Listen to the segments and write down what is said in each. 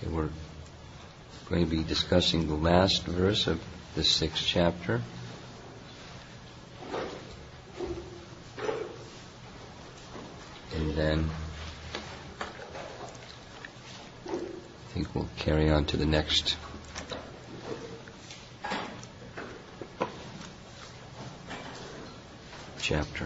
Okay, we're going to be discussing the last verse of the 6th chapter. And then I think we'll carry on to the next chapter.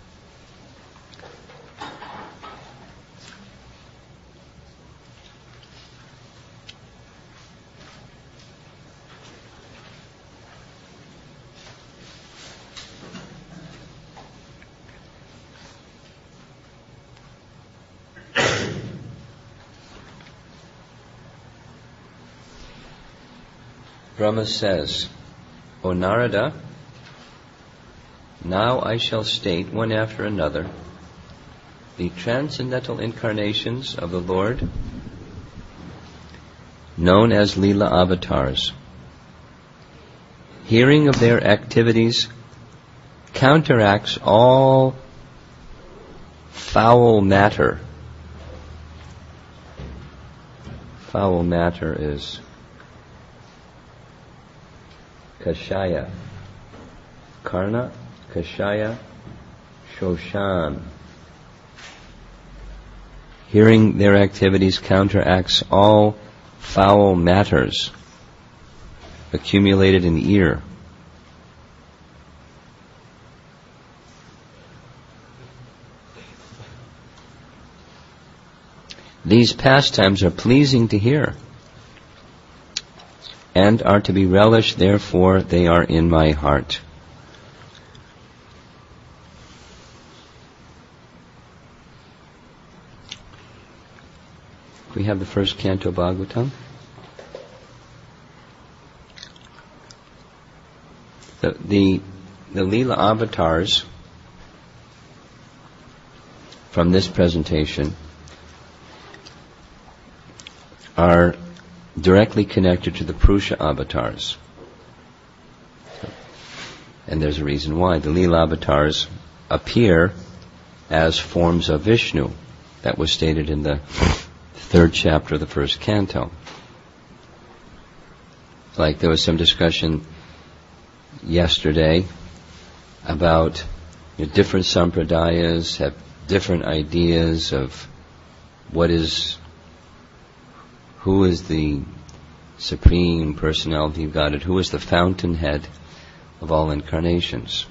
Brahma says, O Narada, now I shall state one after another the transcendental incarnations of the Lord, known as Leela avatars. Hearing of their activities counteracts all foul matter. Foul matter is Kashaya, Karna, Kashaya, Shoshan. Hearing their activities counteracts all foul matters accumulated in the ear. These pastimes are pleasing to hear and are to be relished, therefore they are in my heart. We have the first canto Bhagavatam. The Leela avatars from this presentation are directly connected to the Purusha avatars. And there's a reason why. The Leela avatars appear as forms of Vishnu. That was stated in the 3rd chapter of the 1st canto. Like there was some discussion yesterday about different sampradayas have different ideas of who is the Supreme Personality of Godhead, who is the fountainhead of all incarnations.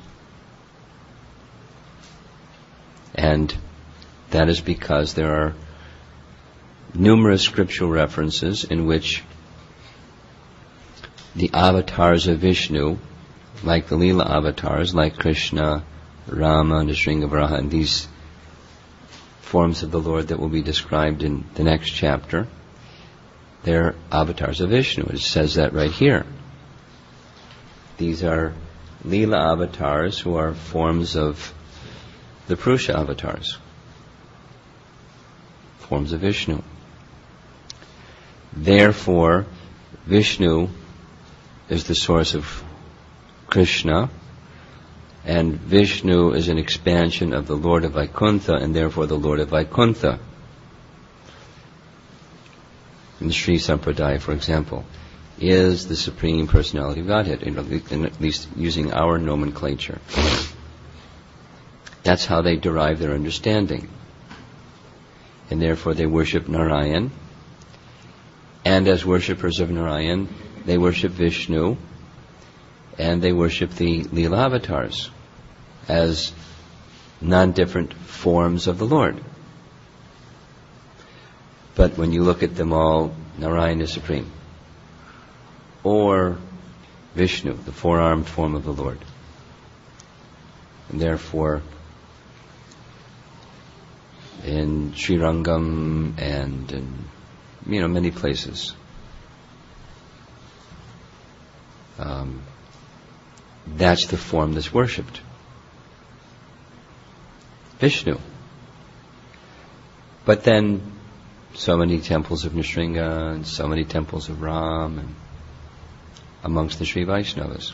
And that is because there are numerous scriptural references in which the avatars of Vishnu, like the Leela avatars, like Krishna, Rama, Nrsimhavaraha, and these forms of the Lord that will be described in the next chapter, they're avatars of Vishnu. It says that right here. These are Leela avatars who are forms of the Purusha avatars, forms of Vishnu. Therefore, Vishnu is the source of Krishna, and Vishnu is an expansion of the Lord of Vaikuntha, and therefore the Lord of Vaikuntha. In the Sri Sampradaya, for example, is the Supreme Personality of Godhead, at least using our nomenclature. That's how they derive their understanding. And therefore they worship Narayan, and as worshippers of Narayan, they worship Vishnu, and they worship the Leela avatars as non-different forms of the Lord. But when you look at them all, Narayan is supreme. Or Vishnu, the four-armed form of the Lord. And therefore, in Srirangam and in many places, that's the form that's worshipped. Vishnu. But then so many temples of Nrsimha and so many temples of Ram and amongst the Sri Vaishnavas.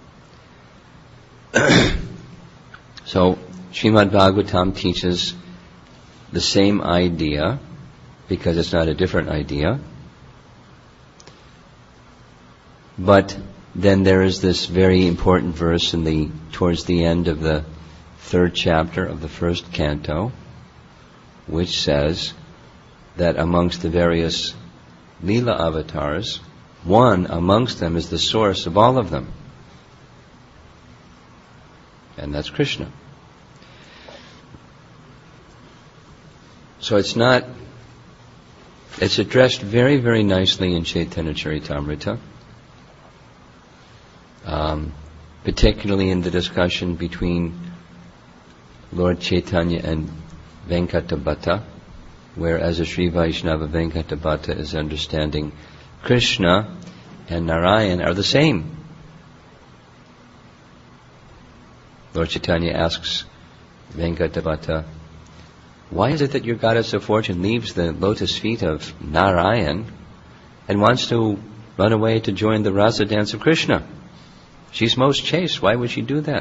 So Srimad Bhagavatam teaches the same idea, because it's not a different idea, But then there is this very important verse towards the end of the 3rd chapter of the 1st canto, which says that amongst the various Leela avatars, one amongst them is the source of all of them. And that's Krishna. So it's addressed very, very nicely in Chaitanya Charitamrita, particularly in the discussion between Lord Chaitanya and Venkatabhata, where as a Sri Vaishnava, Venkatabhata is understanding Krishna and Narayan are the same. Lord Chaitanya asks Venkatabhata, why is it that your goddess of fortune leaves the lotus feet of Narayan and wants to run away to join the rasa dance of Krishna? She's most chaste. Why would she do that?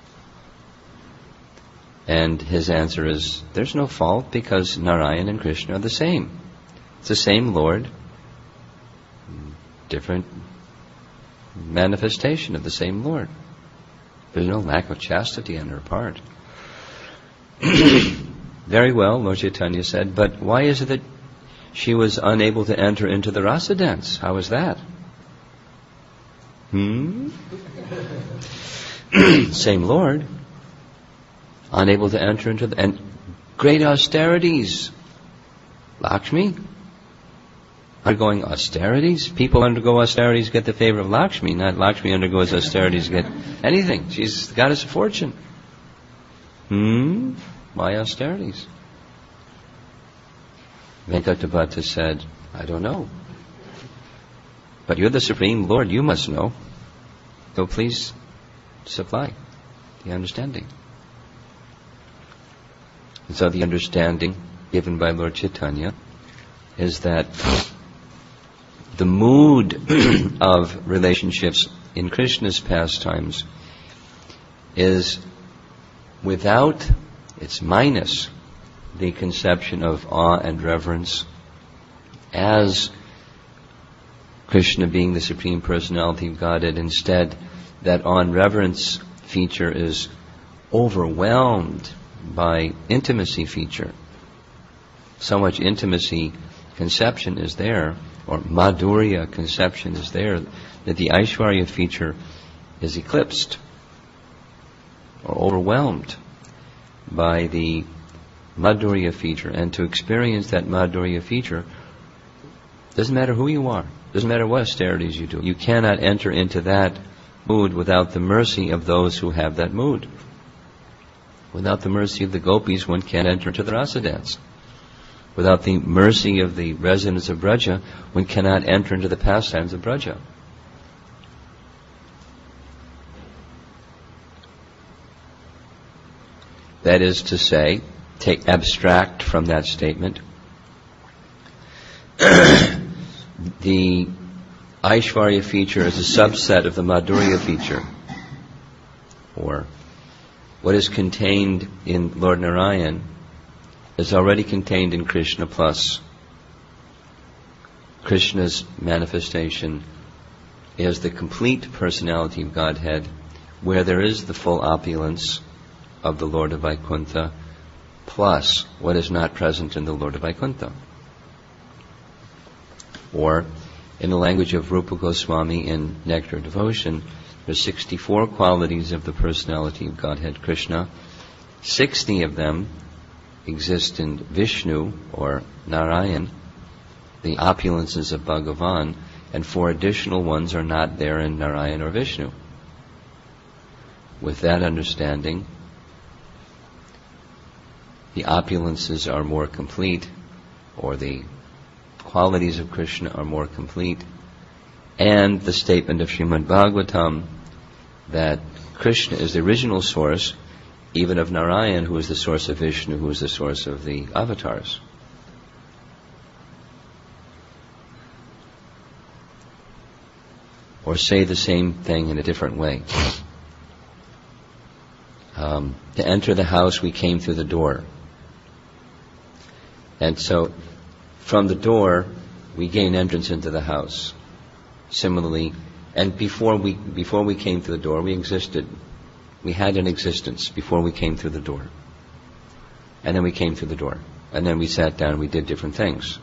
And his answer is, there's no fault, because Narayan and Krishna are the same. It's the same Lord, different manifestation of the same Lord. There's no lack of chastity on her part. Very well, Lord Chaitanya said, but why is it that she was unable to enter into the rasa dance? How is that? Same Lord, unable to enter into and great austerities. Lakshmi, undergoing austerities. People undergo austerities, get the favor of Lakshmi, not Lakshmi undergoes austerities, get anything. She's the goddess of fortune. Why austerities? Venkatabhata said, I don't know. But you're the Supreme Lord, you must know. So please supply the understanding. And so the understanding given by Lord Chaitanya is that the mood of relationships in Krishna's pastimes is without, it's minus the conception of awe and reverence as Krishna being the Supreme Personality of Godhead. Instead, that awe and reverence feature is overwhelmed by intimacy feature. So much intimacy conception is there, or madhurya conception is there, that the Aishwarya feature is eclipsed or overwhelmed by the madhurya feature. And to experience that madhurya feature, doesn't matter who you are, doesn't matter what austerities you do, you cannot enter into that mood without the mercy of those who have that mood. Without the mercy of the gopis, one can't enter into the rasa dance. Without the mercy of the residents of Braja, one cannot enter into the pastimes of Braja. That is to say, abstract from that statement, the Aishwarya feature is a subset of the Madhurya feature, or what is contained in Lord Narayan is already contained in Krishna, plus Krishna's manifestation is the complete personality of Godhead, where there is the full opulence of the Lord of Vaikuntha, plus what is not present in the Lord of Vaikuntha. Or, in the language of Rupa Goswami in Nectar Devotion, there's 64 qualities of the personality of Godhead Krishna. 60 of them exist in Vishnu, or Narayan, the opulences of Bhagavan, and 4 additional ones are not there in Narayan or Vishnu. With that understanding, the opulences are more complete, or the qualities of Krishna are more complete, and the statement of Srimad Bhagavatam that Krishna is the original source, even of Narayan, who is the source of Vishnu, who is the source of the avatars. Or say the same thing in a different way. To enter the house, we came through the door. And so, from the door, we gain entrance into the house. Similarly, And before we came through the door, we existed. We had an existence before we came through the door. And then we came through the door. And then we sat down and we did different things.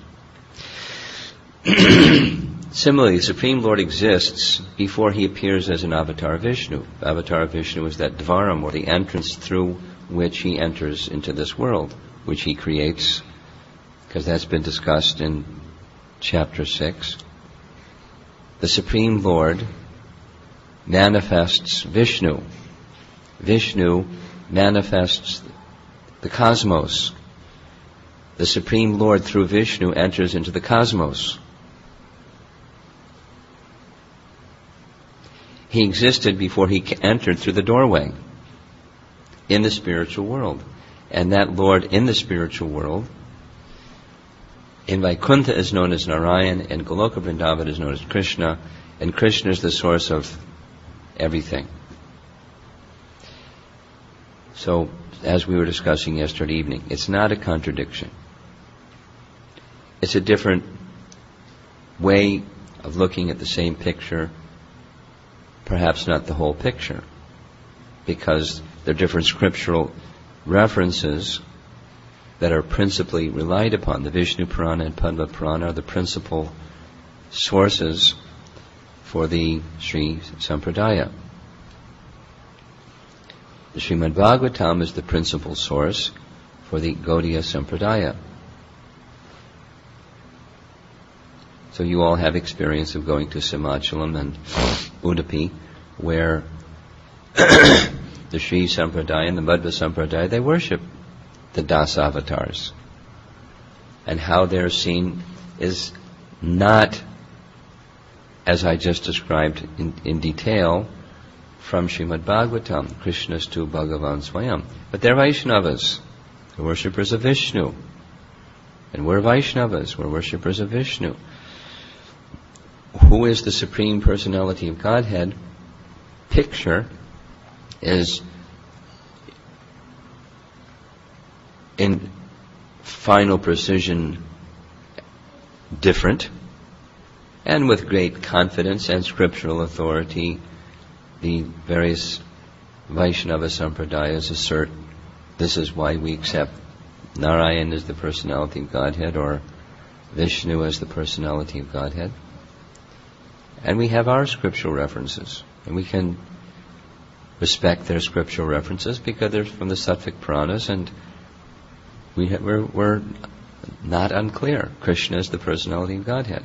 Similarly, the Supreme Lord exists before he appears as an avatar of Vishnu. Avatar of Vishnu is that dvaram, or the entrance through which he enters into this world, which he creates, because that's been discussed in chapter 6. The Supreme Lord manifests Vishnu. Vishnu manifests the cosmos. The Supreme Lord, through Vishnu, enters into the cosmos. He existed before he entered through the doorway in the spiritual world. And that Lord in the spiritual world, in Vaikuntha is known as Narayan, and Goloka Vrindavan is known as Krishna, and Krishna is the source of everything. So, as we were discussing yesterday evening, it's not a contradiction. It's a different way of looking at the same picture, perhaps not the whole picture, because there are different scriptural references that are principally relied upon. The Vishnu Purana and Padma Purana are the principal sources for the Sri Sampradaya. The Srimad Bhagavatam is the principal source for the Gaudiya Sampradaya. So you all have experience of going to Simachalam and Udupi, where the Sri Sampradaya and the Madhva Sampradaya, they worship the Das avatars. And how they're seen is not, as I just described in detail, from Srimad Bhagavatam, Krishnastu Bhagavan Swayam. But they're Vaishnavas, the worshippers of Vishnu. And we're Vaishnavas, we're worshippers of Vishnu. Who is the Supreme Personality of Godhead? Picture is in final precision different, and with great confidence and scriptural authority, the various Vaishnava Sampradayas assert this is why we accept Narayan as the personality of Godhead, or Vishnu as the personality of Godhead. And we have our scriptural references, and we can respect their scriptural references because they're from the Sattvic Puranas, and we're not unclear. Krishna is the personality of Godhead.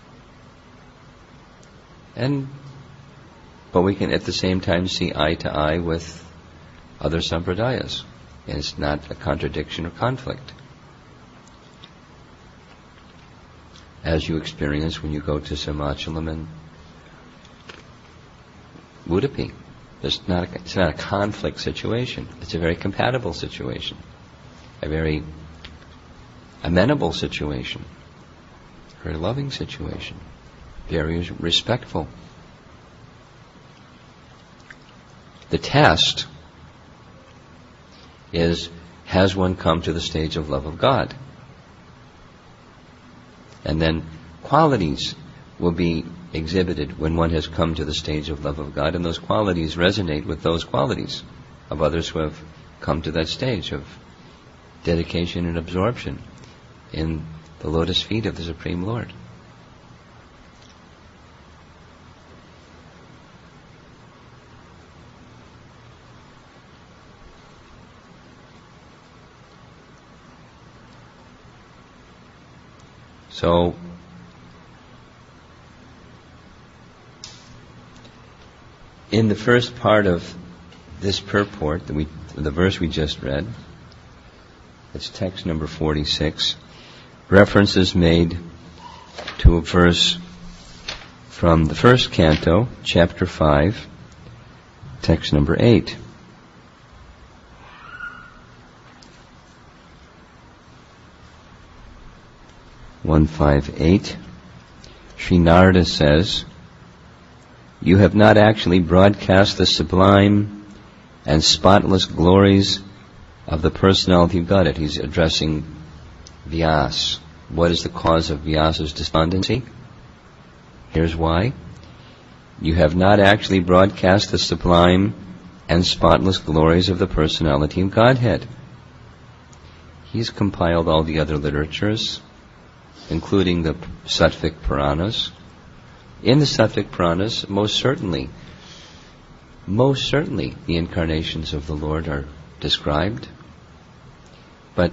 But we can at the same time see eye to eye with other sampradayas. And it's not a contradiction or conflict, as you experience when you go to Simachalam and Udupi. It's not a conflict situation. It's a very compatible situation, a very amenable situation, a very loving situation, very respectful. The test is, has one come to the stage of love of God? And then qualities will be exhibited when one has come to the stage of love of God, and those qualities resonate with those qualities of others who have come to that stage of dedication and absorption in the lotus feet of the Supreme Lord. So, in the first part of this purport, the verse we just read, it's text number 46, reference is made to a verse from the first canto, chapter 5, text number 8. Sri Narada says, "You have not actually broadcast the sublime and spotless glories of the personality of Godhead." He's addressing Vyas. What is the cause of Vyasa's despondency? Here's why. You have not actually broadcast the sublime and spotless glories of the personality of Godhead. He's compiled all the other literatures, including the Sattvic Puranas. In the Sattvic Puranas, most certainly, the incarnations of the Lord are described, but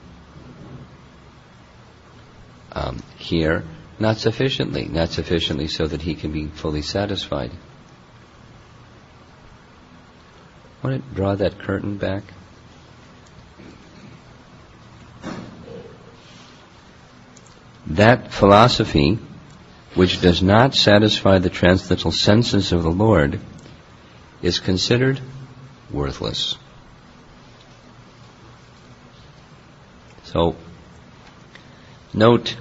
here, not sufficiently so that he can be fully satisfied. Want to draw that curtain back? That philosophy which does not satisfy the transcendental senses of the Lord is considered worthless. So, note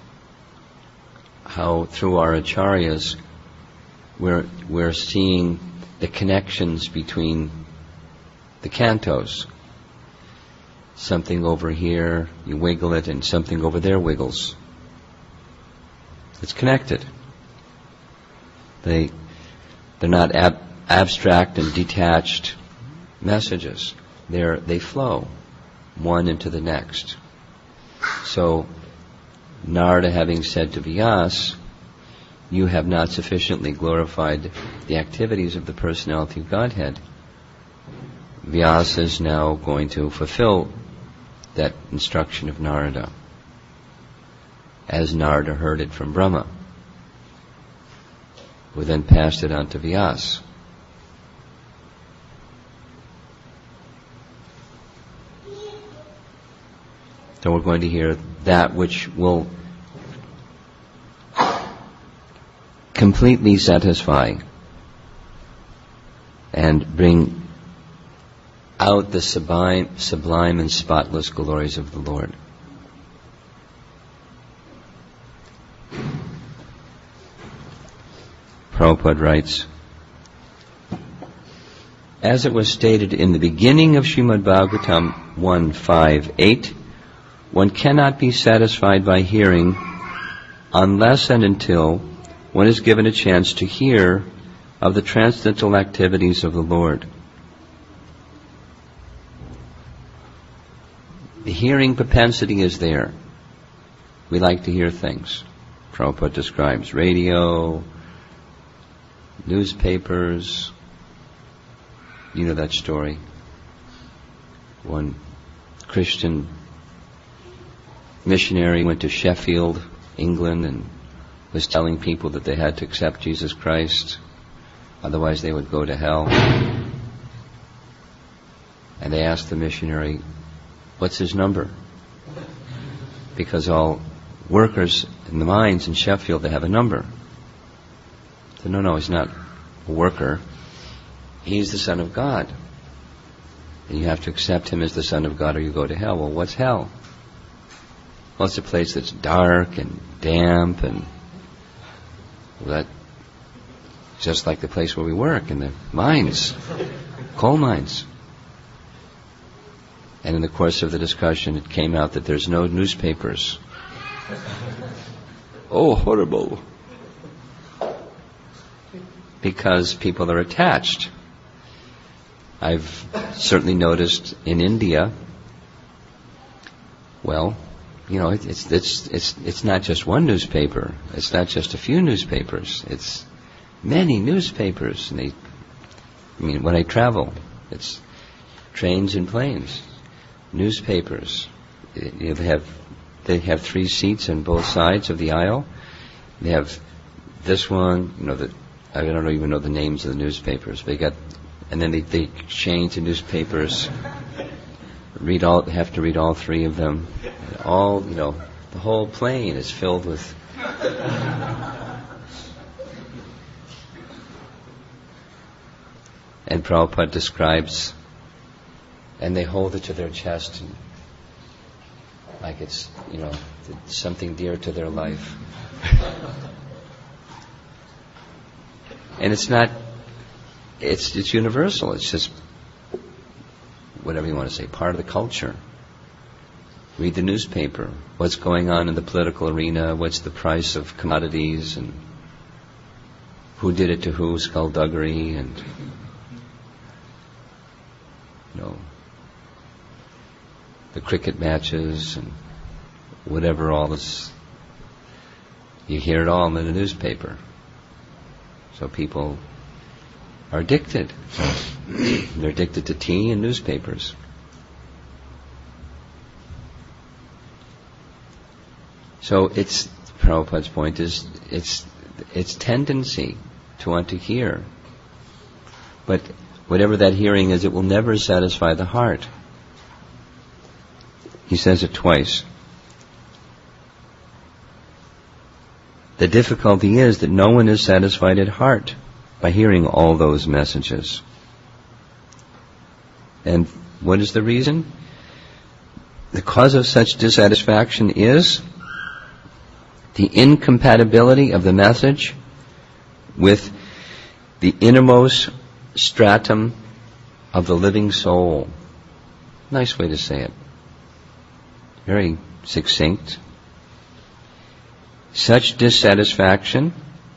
how through our acharyas we're seeing the connections between the cantos. Something over here, you wiggle it, and something over there wiggles. It's connected. They're not abstract and detached messages. They flow one into the next. So, Narada having said to Vyasa, you have not sufficiently glorified the activities of the personality of Godhead, Vyasa is now going to fulfill that instruction of Narada, as Narada heard it from Brahma, who then passed it on to Vyasa. So we're going to hear that which will completely satisfy and bring out the sublime and spotless glories of the Lord. Prabhupada writes, as it was stated in the beginning of Srimad Bhagavatam 1.5.8, one cannot be satisfied by hearing unless and until one is given a chance to hear of the transcendental activities of the Lord. The hearing propensity is there. We like to hear things. Prabhupada describes radio, newspapers. You know that story. One Christian missionary went to Sheffield, England, and was telling people that they had to accept Jesus Christ, otherwise they would go to hell. And they asked the missionary, what's his number? Because all workers in the mines in Sheffield, they have a number. He said, no, he's not a worker. He's the Son of God. And you have to accept him as the Son of God or you go to hell. Well, what's hell? Well, it's a place that's dark and damp and that just like the place where we work, in the mines, coal mines. And in the course of the discussion, it came out that there's no newspapers. Oh, horrible. Because people are attached. I've certainly noticed in India, well, you know, it's not just one newspaper. It's not just a few newspapers. It's many newspapers. And when I travel, it's trains and planes, newspapers. They have 3 seats on both sides of the aisle. They have this one, I don't even know the names of the newspapers. And then they change the newspapers. Have to read all 3 of them. The whole plane is filled with. And Prabhupada describes, and they hold it to their chest, and like it's something dear to their life. And it's not. It's universal. It's just whatever you want to say, part of the culture. Read the newspaper. What's going on in the political arena? What's the price of commodities? And who did it to who, skullduggery, and the cricket matches and whatever all this. You hear it all in the newspaper. So people are addicted. They're addicted to tea and newspapers. So Prabhupada's point is it's tendency to want to hear. But whatever that hearing is, it will never satisfy the heart. He says it twice. The difficulty is that no one is satisfied at heart by hearing all those messages. And what is the reason? The cause of such dissatisfaction is the incompatibility of the message with the innermost stratum of the living soul. Nice way to say it. Very succinct. Such dissatisfaction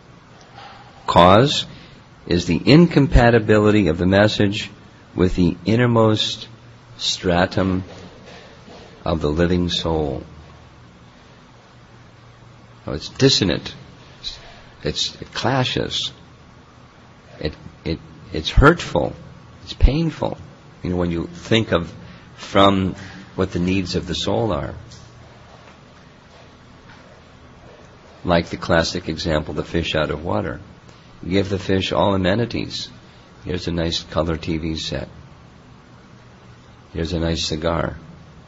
cause is the incompatibility of the message with the innermost stratum of the living soul. Oh, it's dissonant. It clashes. It's hurtful. It's painful. When you think of from what the needs of the soul are. Like the classic example, the fish out of water. You give the fish all amenities. Here's a nice color TV set. Here's a nice cigar.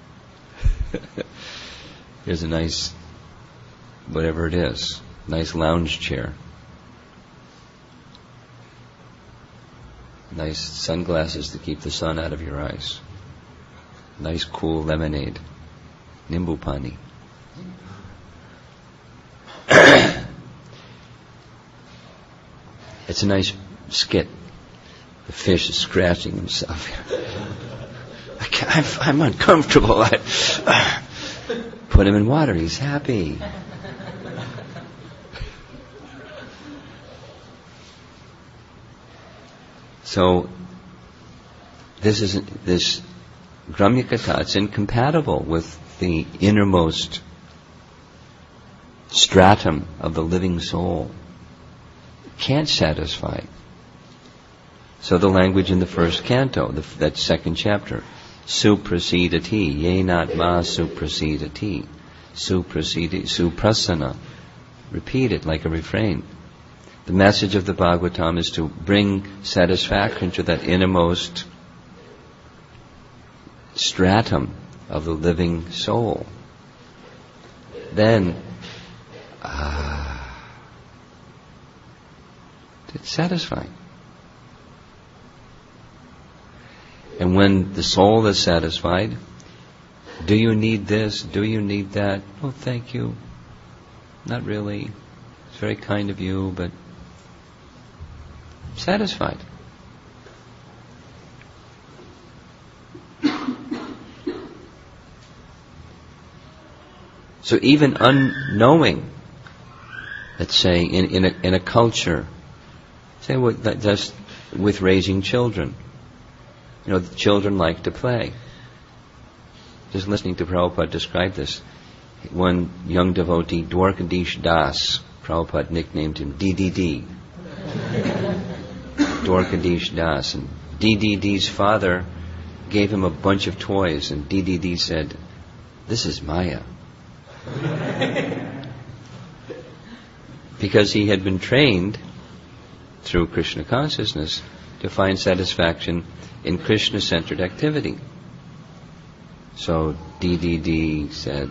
Here's a nice, whatever it is, nice lounge chair. Nice sunglasses to keep the sun out of your eyes. Nice cool lemonade. Nimbu pani. It's a nice skit. The fish is scratching himself. I'm uncomfortable. Put him in water. He's happy. So this Gramya-katha, it's incompatible with the innermost stratum of the living soul. It can't satisfy. So the language in the first canto, that second chapter, suprasidati, yenatma suprasidati, suprasana. Repeat it like a refrain. The message of the Bhagavatam is to bring satisfaction to that innermost stratum of the living soul. Then, it's satisfying. And when the soul is satisfied, do you need this? Do you need that? Oh, thank you. Not really. It's very kind of you, but satisfied. So even unknowing, let's say in a culture, say just with raising children, the children like to play. Just listening to Prabhupada describe this, one young devotee, Dwarkadish Das, Prabhupada nicknamed him DDD. Dwarkadish Das, and DDD's father gave him a bunch of toys, and DDD said, "This is Maya." Because he had been trained through Krishna consciousness to find satisfaction in Krishna-centered activity. So DDD said,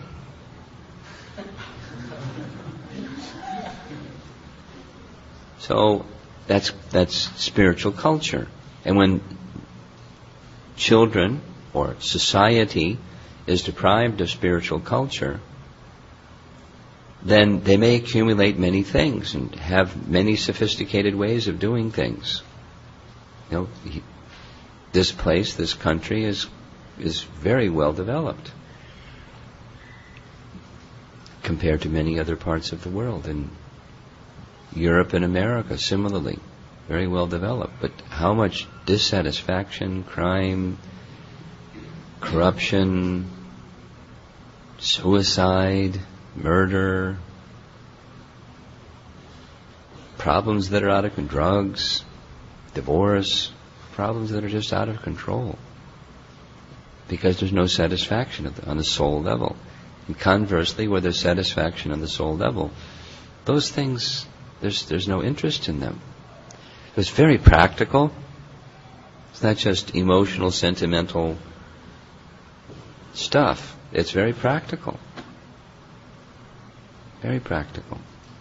so that's spiritual culture. And when children or society is deprived of spiritual culture, then they may accumulate many things and have many sophisticated ways of doing things. This place, this country is very well developed compared to many other parts of the world. And Europe and America, similarly, very well developed. But how much dissatisfaction, crime, corruption, suicide, murder, problems that are out of control, drugs, divorce, problems that are just out of control. Because there's no satisfaction on the soul level. And conversely, where there's satisfaction on the soul level, those things, there's no interest in them. It's very practical. It's not just emotional, sentimental stuff. It's very practical. Very practical.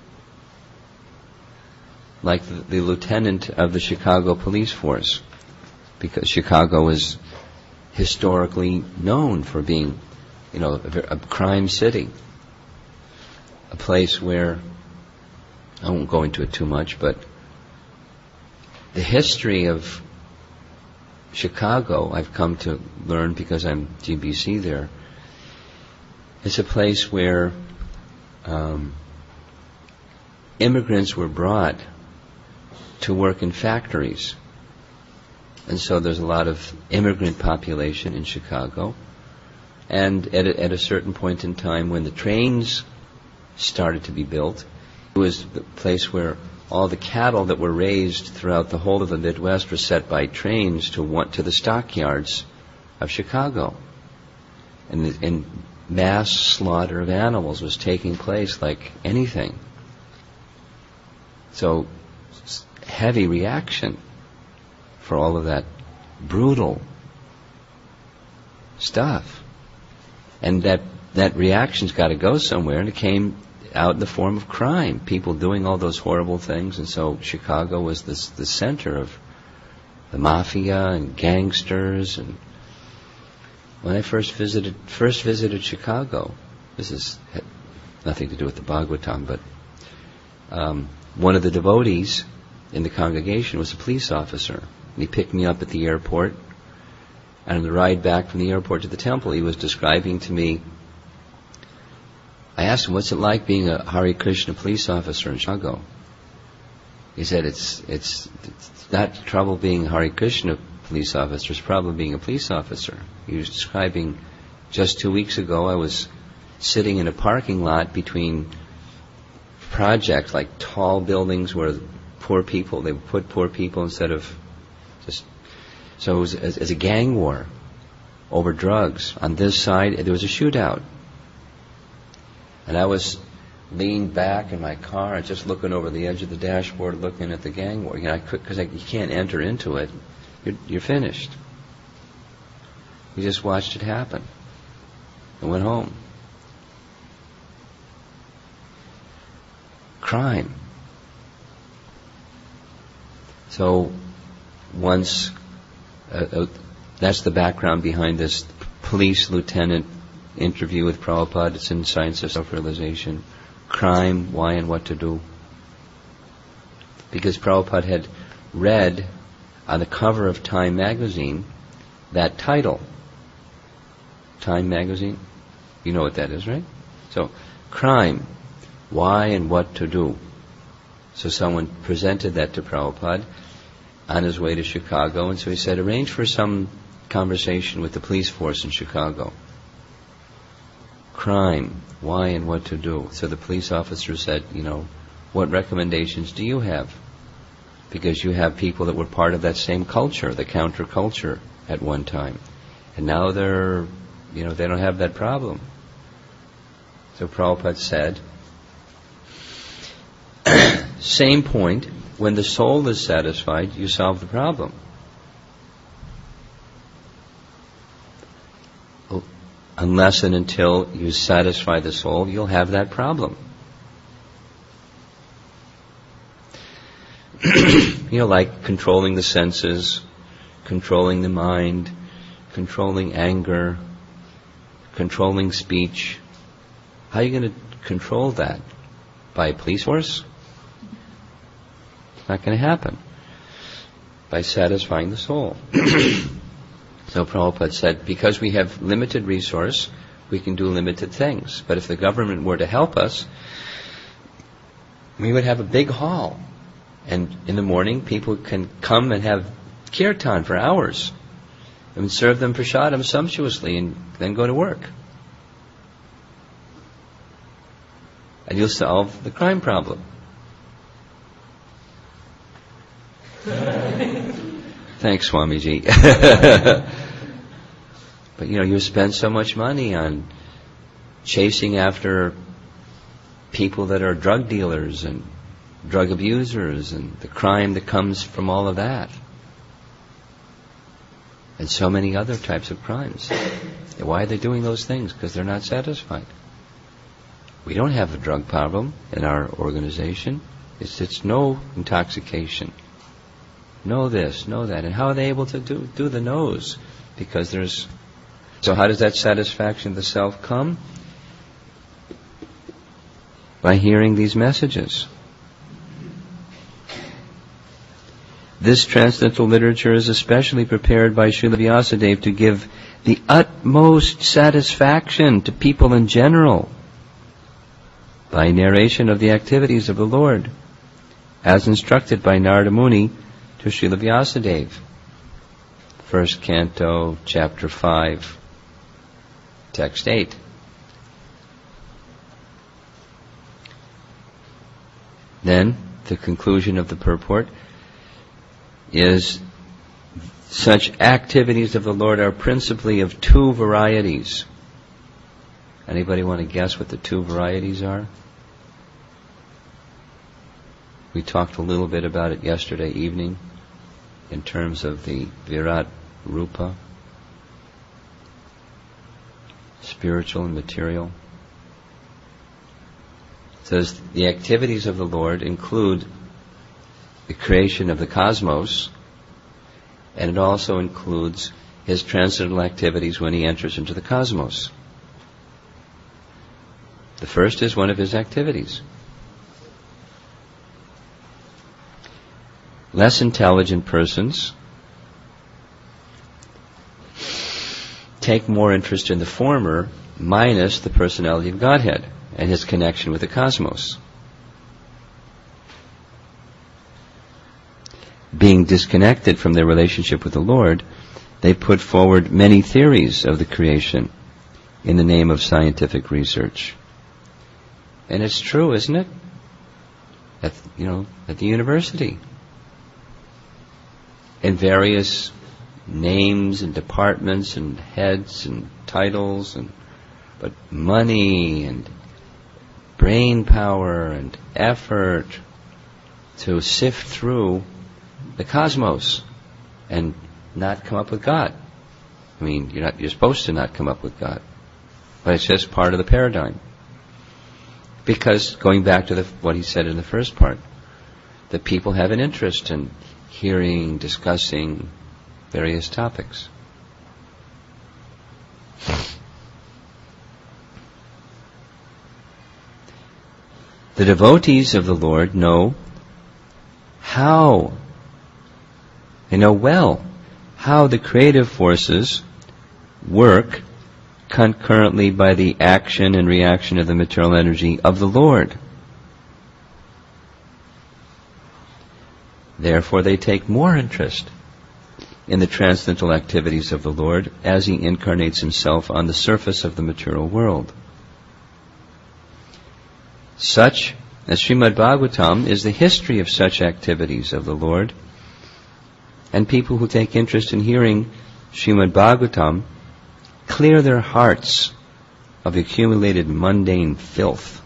Like the lieutenant of the Chicago police force, because Chicago is historically known for being, a crime city, a place where, I won't go into it too much, but the history of Chicago, I've come to learn because I'm GBC there, it's a place where immigrants were brought to work in factories. And so there's a lot of immigrant population in Chicago. And at a certain point in time when the trains started to be built, it was the place where all the cattle that were raised throughout the whole of the Midwest were set by trains to the stockyards of Chicago. And mass slaughter of animals was taking place like anything. So heavy reaction for all of that brutal stuff. And that reaction's got to go somewhere, and it came out in the form of crime, people doing all those horrible things. And so Chicago was the center of the mafia and gangsters. And when I first visited Chicago, this had nothing to do with the Bhagavatam, but one of the devotees in the congregation was a police officer. And he picked me up at the airport, and on the ride back from the airport to the temple, he was describing to me, I asked him, what's it like being a Hare Krishna police officer in Chicago? He said, it's not trouble being a Hare Krishna police officer, it's problem being a police officer. He was describing, just 2 weeks ago, I was sitting in a parking lot between projects, like tall buildings where poor people, they would put poor people instead of just, so it was as a gang war over drugs. On this side, there was a shootout. And I was leaned back in my car, just looking over the edge of the dashboard, looking at the gang war. Because you can't enter into it. You're finished. You just watched it happen and went home. Crime. So once, that's the background behind this police lieutenant interview with Prabhupada. It's in Science of Self-Realization. Crime, why and what to do. Because Prabhupada had read on the cover of Time magazine that title. Time magazine? You know what that is, right? So, crime, why and what to do. So someone presented that to Prabhupada on his way to Chicago, and so he said, arrange for some conversation with the police force in Chicago. Crime, why and what to do. So the police officer said, what recommendations do you have? Because you have people that were part of that same culture, the counterculture at one time. And now they don't have that problem. So Prabhupada said, same point, when the soul is satisfied, you solve the problem. Unless and until you satisfy the soul, you'll have that problem. Like controlling the senses, controlling the mind, controlling anger, controlling speech. How are you going to control that? By a police force? It's not going to happen. By satisfying the soul. So Prabhupada said, because we have limited resource, we can do limited things. But if the government were to help us, We would have a big hall, and in the morning people can come and have kirtan for hours, and serve them prasadam sumptuously, and then go to work. And you'll solve the crime problem. Thanks, Swamiji. But you spend so much money on chasing after people that are drug dealers and drug abusers and the crime that comes from all of that. And so many other types of crimes. And why are they doing those things? Because they're not satisfied. We don't have a drug problem in our organization. It's no intoxication. No this, no that. And how are they able to do the no's? Because there's... So how does that satisfaction of the self come? By hearing these messages. This transcendental literature is especially prepared by Srila Vyasadeva to give the utmost satisfaction to people in general by narration of the activities of the Lord, as instructed by Narada Muni to Srila Vyasadeva. First Canto, Chapter 5, Text 8. Then, the conclusion of the purport is, such activities of the Lord are principally of two varieties. Anybody want to guess what the two varieties are? We talked a little bit about it yesterday evening in terms of the Virat Rupa, spiritual and material. It says the activities of the Lord include the creation of the cosmos, and it also includes His transcendental activities when He enters into the cosmos. The first is one of His activities. Less intelligent persons take more interest in the former, minus the personality of Godhead and His connection with the cosmos. Being disconnected from their relationship with the Lord, they put forward many theories of the creation in the name of scientific research. And it's true, isn't it? At the university. In various names and departments and heads and titles, but money and brain power and effort to sift through the cosmos and not come up with God. I mean, you're supposed to not come up with God, but it's just part of the paradigm. Because, going back to what he said in the first part, that people have an interest in hearing, discussing various topics. The devotees of the Lord know well how the creative forces work concurrently by the action and reaction of the material energy of the Lord. Therefore, they take more interest in the transcendental activities of the Lord as He incarnates Himself on the surface of the material world. Such as Srimad Bhagavatam is the history of such activities of the Lord, and people who take interest in hearing Srimad Bhagavatam clear their hearts of accumulated mundane filth.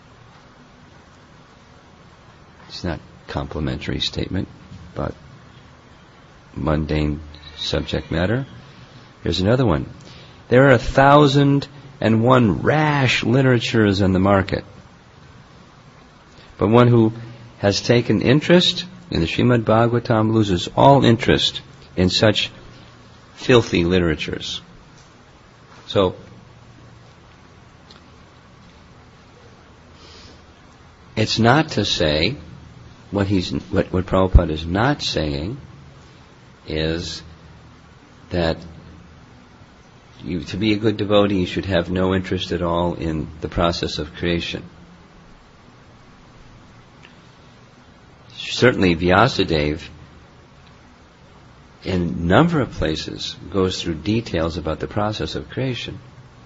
It's not a complimentary statement, but mundane subject matter. Here's another one. There are 1,001 rash literatures in the market. But one who has taken interest in the Srimad Bhagavatam loses all interest in such filthy literatures. So, it's not to say, what Prabhupada is not saying is that to be a good devotee you should have no interest at all in the process of creation. certainly Vyasadeva, in a number of places, goes through details about the process of creation.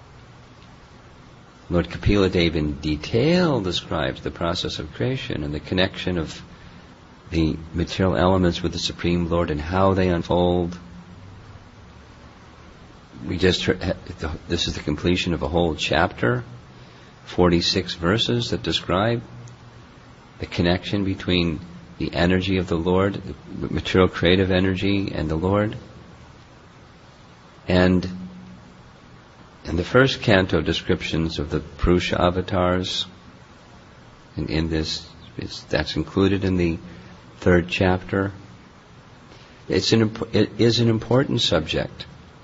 Lord Kapila Dev in detail describes the process of creation and the connection of the material elements with the Supreme Lord and how they unfold. We just heard, this is the completion of a whole chapter, 46 verses that describe the connection between the energy of the Lord, the material creative energy, and the Lord. And in the first canto, descriptions of the Purusha avatars, and in this, that's included in the third chapter. It is an important subject.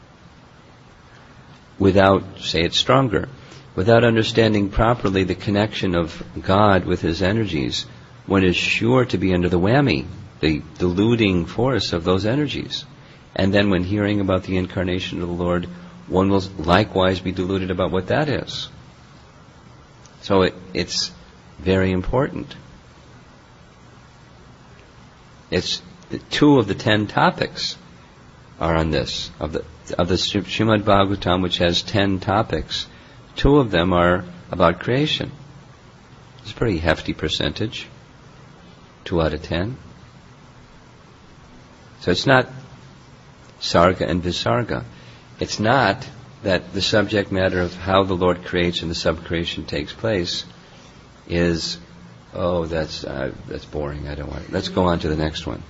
Without, say it stronger, without understanding properly the connection of God with His energies, one is sure to be under the whammy, the deluding force of those energies. And then when hearing about the incarnation of the Lord, one will likewise be deluded about what that is. So it's very important. It's 2 of the 10 topics are on this. Of the Srimad Bhagavatam, which has 10 topics, 2 of them are about creation. It's a pretty hefty percentage. 2 out of 10. So it's not Sarga and Visarga. It's not that the subject matter of how the Lord creates and the sub-creation takes place is, that's boring, I don't want it. Let's go on to the next one.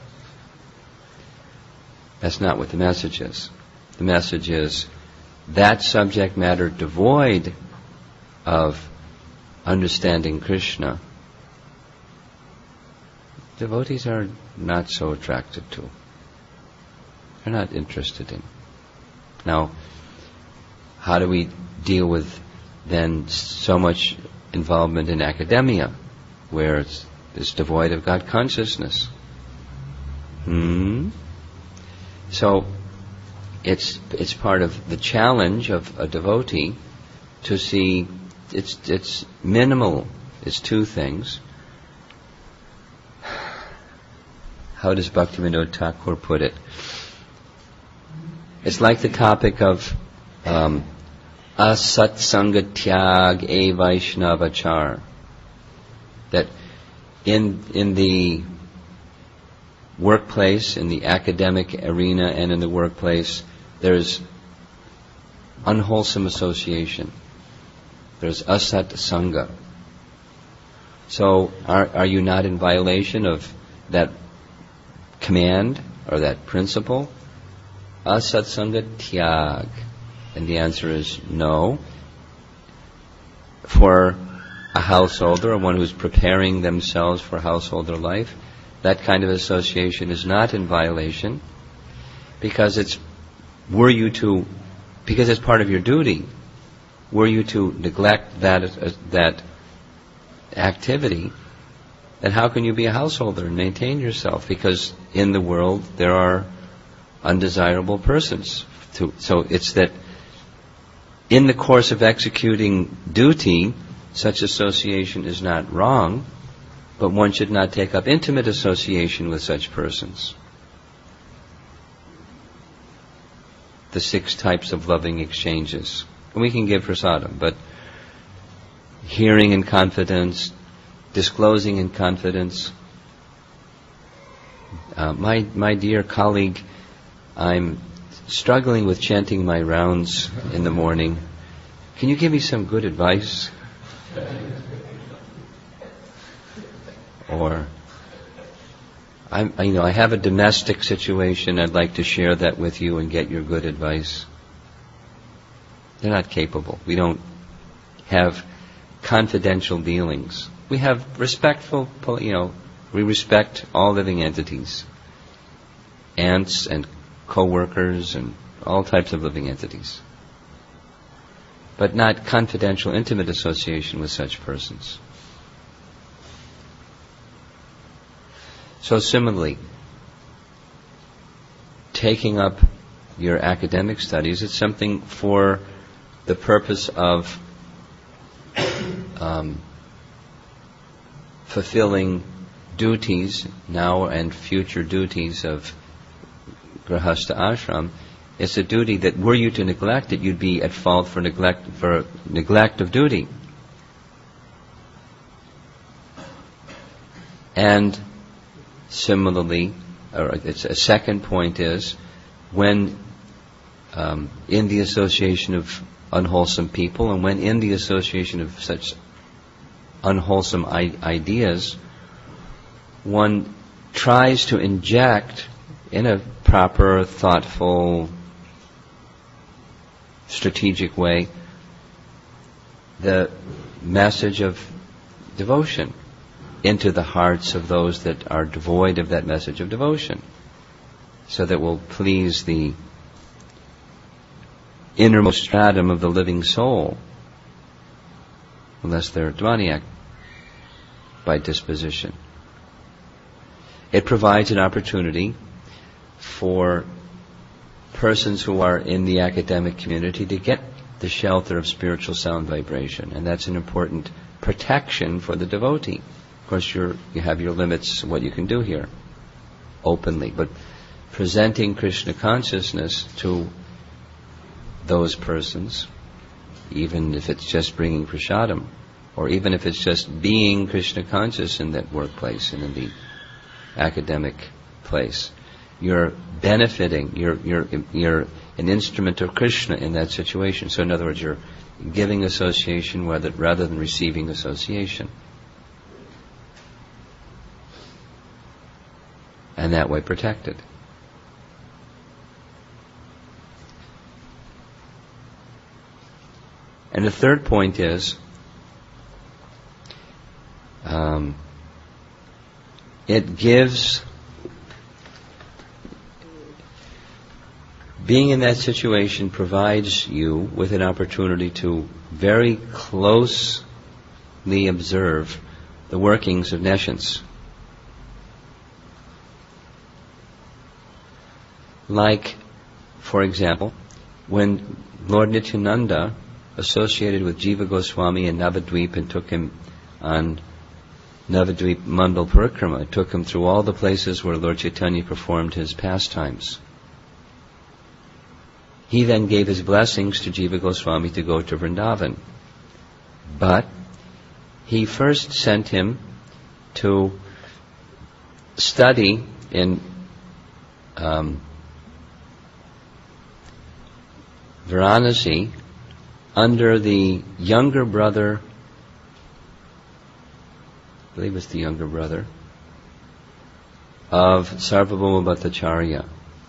That's not what the message is. The message is that subject matter devoid of understanding Krishna, devotees are not so attracted to. They're not interested in. Now, how do we deal with then so much involvement in academia, where it's devoid of God consciousness? So, it's part of the challenge of a devotee to see it's minimal. It's 2 things. How does Bhaktivinoda Thakur put it? It's like the topic of asatsanga tyag e vaishnavachar. That in the workplace, in the academic arena and in the workplace, there's unwholesome association. There's asat sangha. So are you not in violation of that command or that principle? Asatsanga tyag. And the answer is no. For a householder or one who's preparing themselves for householder life, that kind of association is not in violation because it's part of your duty. Were you to neglect that activity, then how can you be a householder and maintain yourself? Because in the world there are undesirable persons. So it's that in the course of executing duty, such association is not wrong, but one should not take up intimate association with such persons. The 6 types of loving exchanges. And we can give prasadam, but hearing in confidence, disclosing in confidence. My dear colleague, I'm struggling with chanting my rounds in the morning. Can you give me some good advice? Or, I have a domestic situation. I'd like to share that with you and get your good advice. They're not capable. We don't have confidential dealings. We have respectful, we respect all living entities. Ants and co-workers and all types of living entities. But not confidential, intimate association with such persons. So similarly, taking up your academic studies, it's something for the purpose of fulfilling duties, now and future duties of Grihastha ashram, it's a duty that were you to neglect it, you'd be at fault for neglect of duty. And similarly, it's a second point is, when in the association of unwholesome people, and when in the association of such unwholesome ideas, one tries to inject in a proper, thoughtful, strategic way the message of devotion into the hearts of those that are devoid of that message of devotion, so that will please the innermost stratum of the living soul, unless they're Dvaniac by disposition. It provides an opportunity for persons who are in the academic community to get the shelter of spiritual sound vibration, and that's an important protection for the devotee. Of course, you have your limits what you can do here, openly, but presenting Krishna consciousness to those persons, even if it's just bringing prasadam, or even if it's just being Krishna conscious in that workplace and in the academic place, you're benefiting, you're an instrument of Krishna in that situation. So in other words, you're giving association rather than receiving association. And that way protected. And the third point is, it gives, being in that situation provides you with an opportunity to very closely observe the workings of nescience. Like, for example, when Lord Nityananda associated with Jiva Goswami in Navadvip and took him on Navadvip Mandal Parikrama, took him through all the places where Lord Chaitanya performed his pastimes. He then gave his blessings to Jiva Goswami to go to Vrindavan. But he first sent him to study in Varanasi under the younger brother, I believe it's the younger brother, of Sarvabhauma Bhattacharya.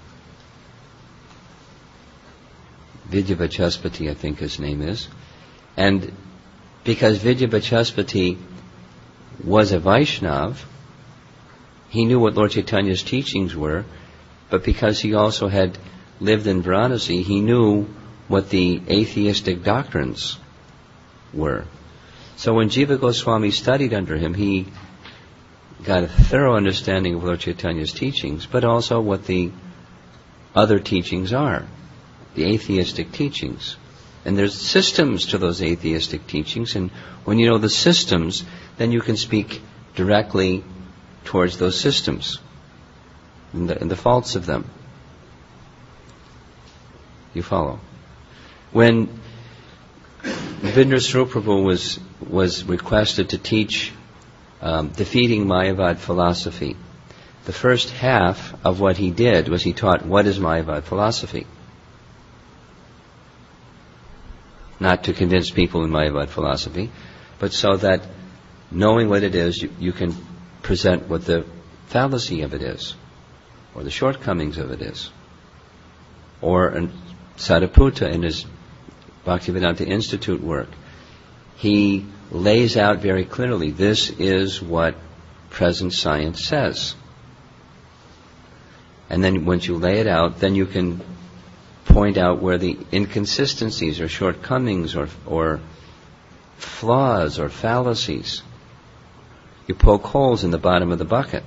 Vidyavachaspati, I think his name is. And because Vidyavachaspati was a Vaishnav, he knew what Lord Chaitanya's teachings were, but because he also had lived in Varanasi, he knew what the atheistic doctrines were. So when Jiva Goswami studied under him, he got a thorough understanding of Lord Chaitanya's teachings, but also what the other teachings are, the atheistic teachings. And there's systems to those atheistic teachings, and when you know the systems, then you can speak directly towards those systems and the faults of them. You follow? When Ravindra Swarup Prabhu was requested to teach defeating Mayavad philosophy, the first half of what he did was he taught what is Mayavad philosophy. Not to convince people in Mayavad philosophy, but so that knowing what it is, you can present what the fallacy of it is, or the shortcomings of it is. Or Sariputta in his Bhaktivedanta Institute work, he lays out very clearly, this is what present science says. And then once you lay it out, then you can point out where the inconsistencies or shortcomings or flaws or fallacies. You poke holes in the bottom of the bucket,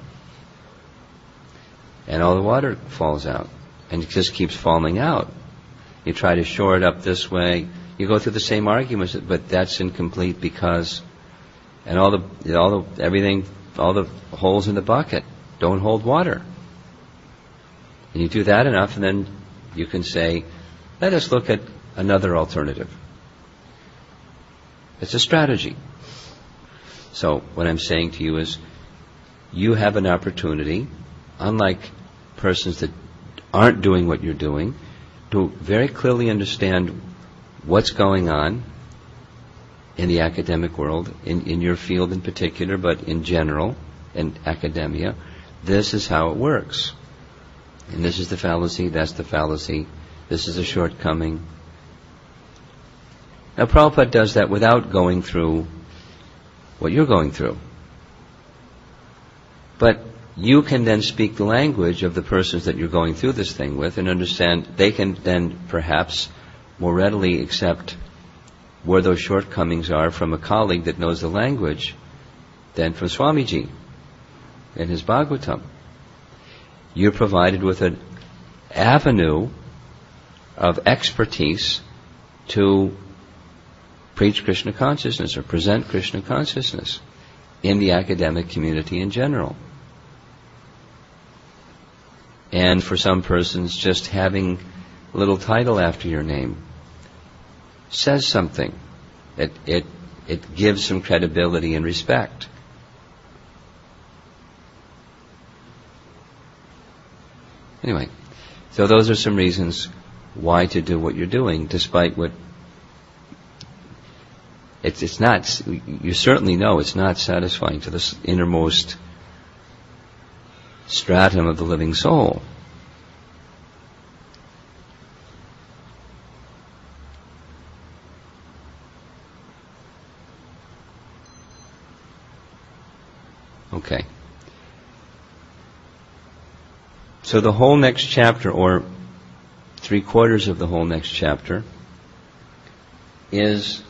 and all the water falls out, and it just keeps falling out. You try to shore it up this way. You go through the same arguments, but that's incomplete because, and everything all the holes in the bucket don't hold water. And you do that enough, and then you can say, let us look at another alternative. It's a strategy. So what I'm saying to you is, you have an opportunity, unlike persons that aren't doing what you're doing, to very clearly understand what's going on in the academic world, in your field in particular, but in general, in academia. This is how it works. And this is the fallacy, that's the fallacy, this is a shortcoming. Now Prabhupada does that without going through what you're going through. But you can then speak the language of the persons that you're going through this thing with and understand. They can then perhaps more readily accept where those shortcomings are from a colleague that knows the language than from Swamiji in his Bhagavatam. You're provided with an avenue of expertise to preach Krishna consciousness or present Krishna consciousness in the academic community in general. And for some persons, just having a little title after your name says something. It gives some credibility and respect. Anyway, so those are some reasons why to do what you're doing, despite what it's not. You certainly know it's not satisfying to this innermost stratum of the living soul. Okay. So the whole next chapter, or 3/4 of the whole next chapter, is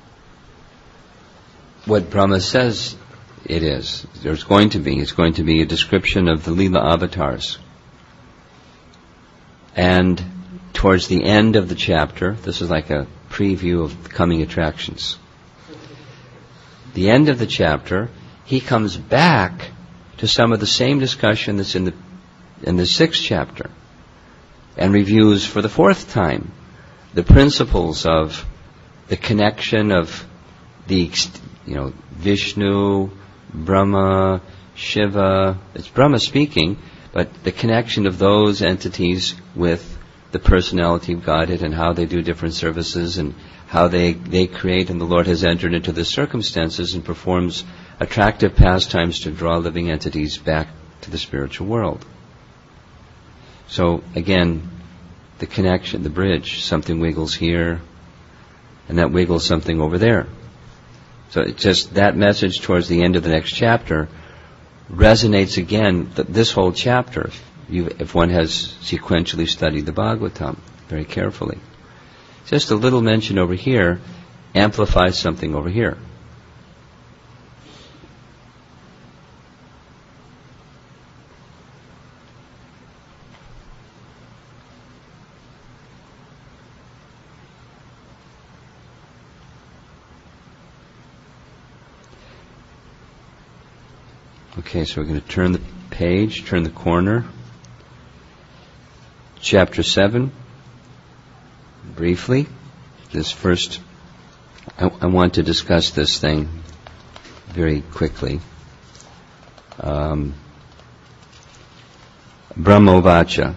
what Brahma says it is. It's going to be a description of the Leela avatars. And towards the end of the chapter, this is like a preview of the coming attractions. The end of the chapter, he comes back to some of the same discussion that's in the 6th chapter, and reviews for the 4th time the principles of the connection of the, Vishnu, Brahma, Shiva. It's Brahma speaking, but the connection of those entities with the personality of Godhead and how they do different services and how they create, and the Lord has entered into the circumstances and performs attractive pastimes to draw living entities back to the spiritual world. So again, the connection, the bridge, something wiggles here, and that wiggles something over there. So it's just that message towards the end of the next chapter resonates again, this whole chapter, if one has sequentially studied the Bhagavatam very carefully. Just a little mention over here amplifies something over here. Okay, so we're going to turn the page, turn the corner. Chapter 7, briefly. This first, I want to discuss this thing very quickly. Brahmovacha.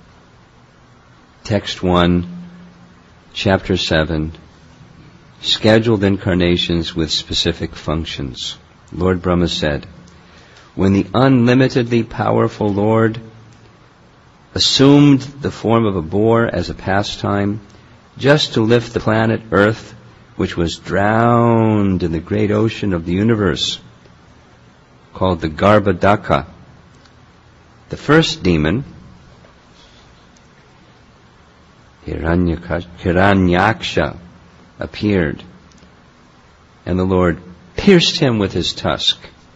Text 1, Chapter 7, Scheduled Incarnations with Specific Functions. Lord Brahma said, when the unlimitedly powerful Lord assumed the form of a boar as a pastime, just to lift the planet Earth, which was drowned in the great ocean of the universe, called the Garbhodaka. The first demon, Hiranyaksha, appeared, and the Lord pierced him with his tusk.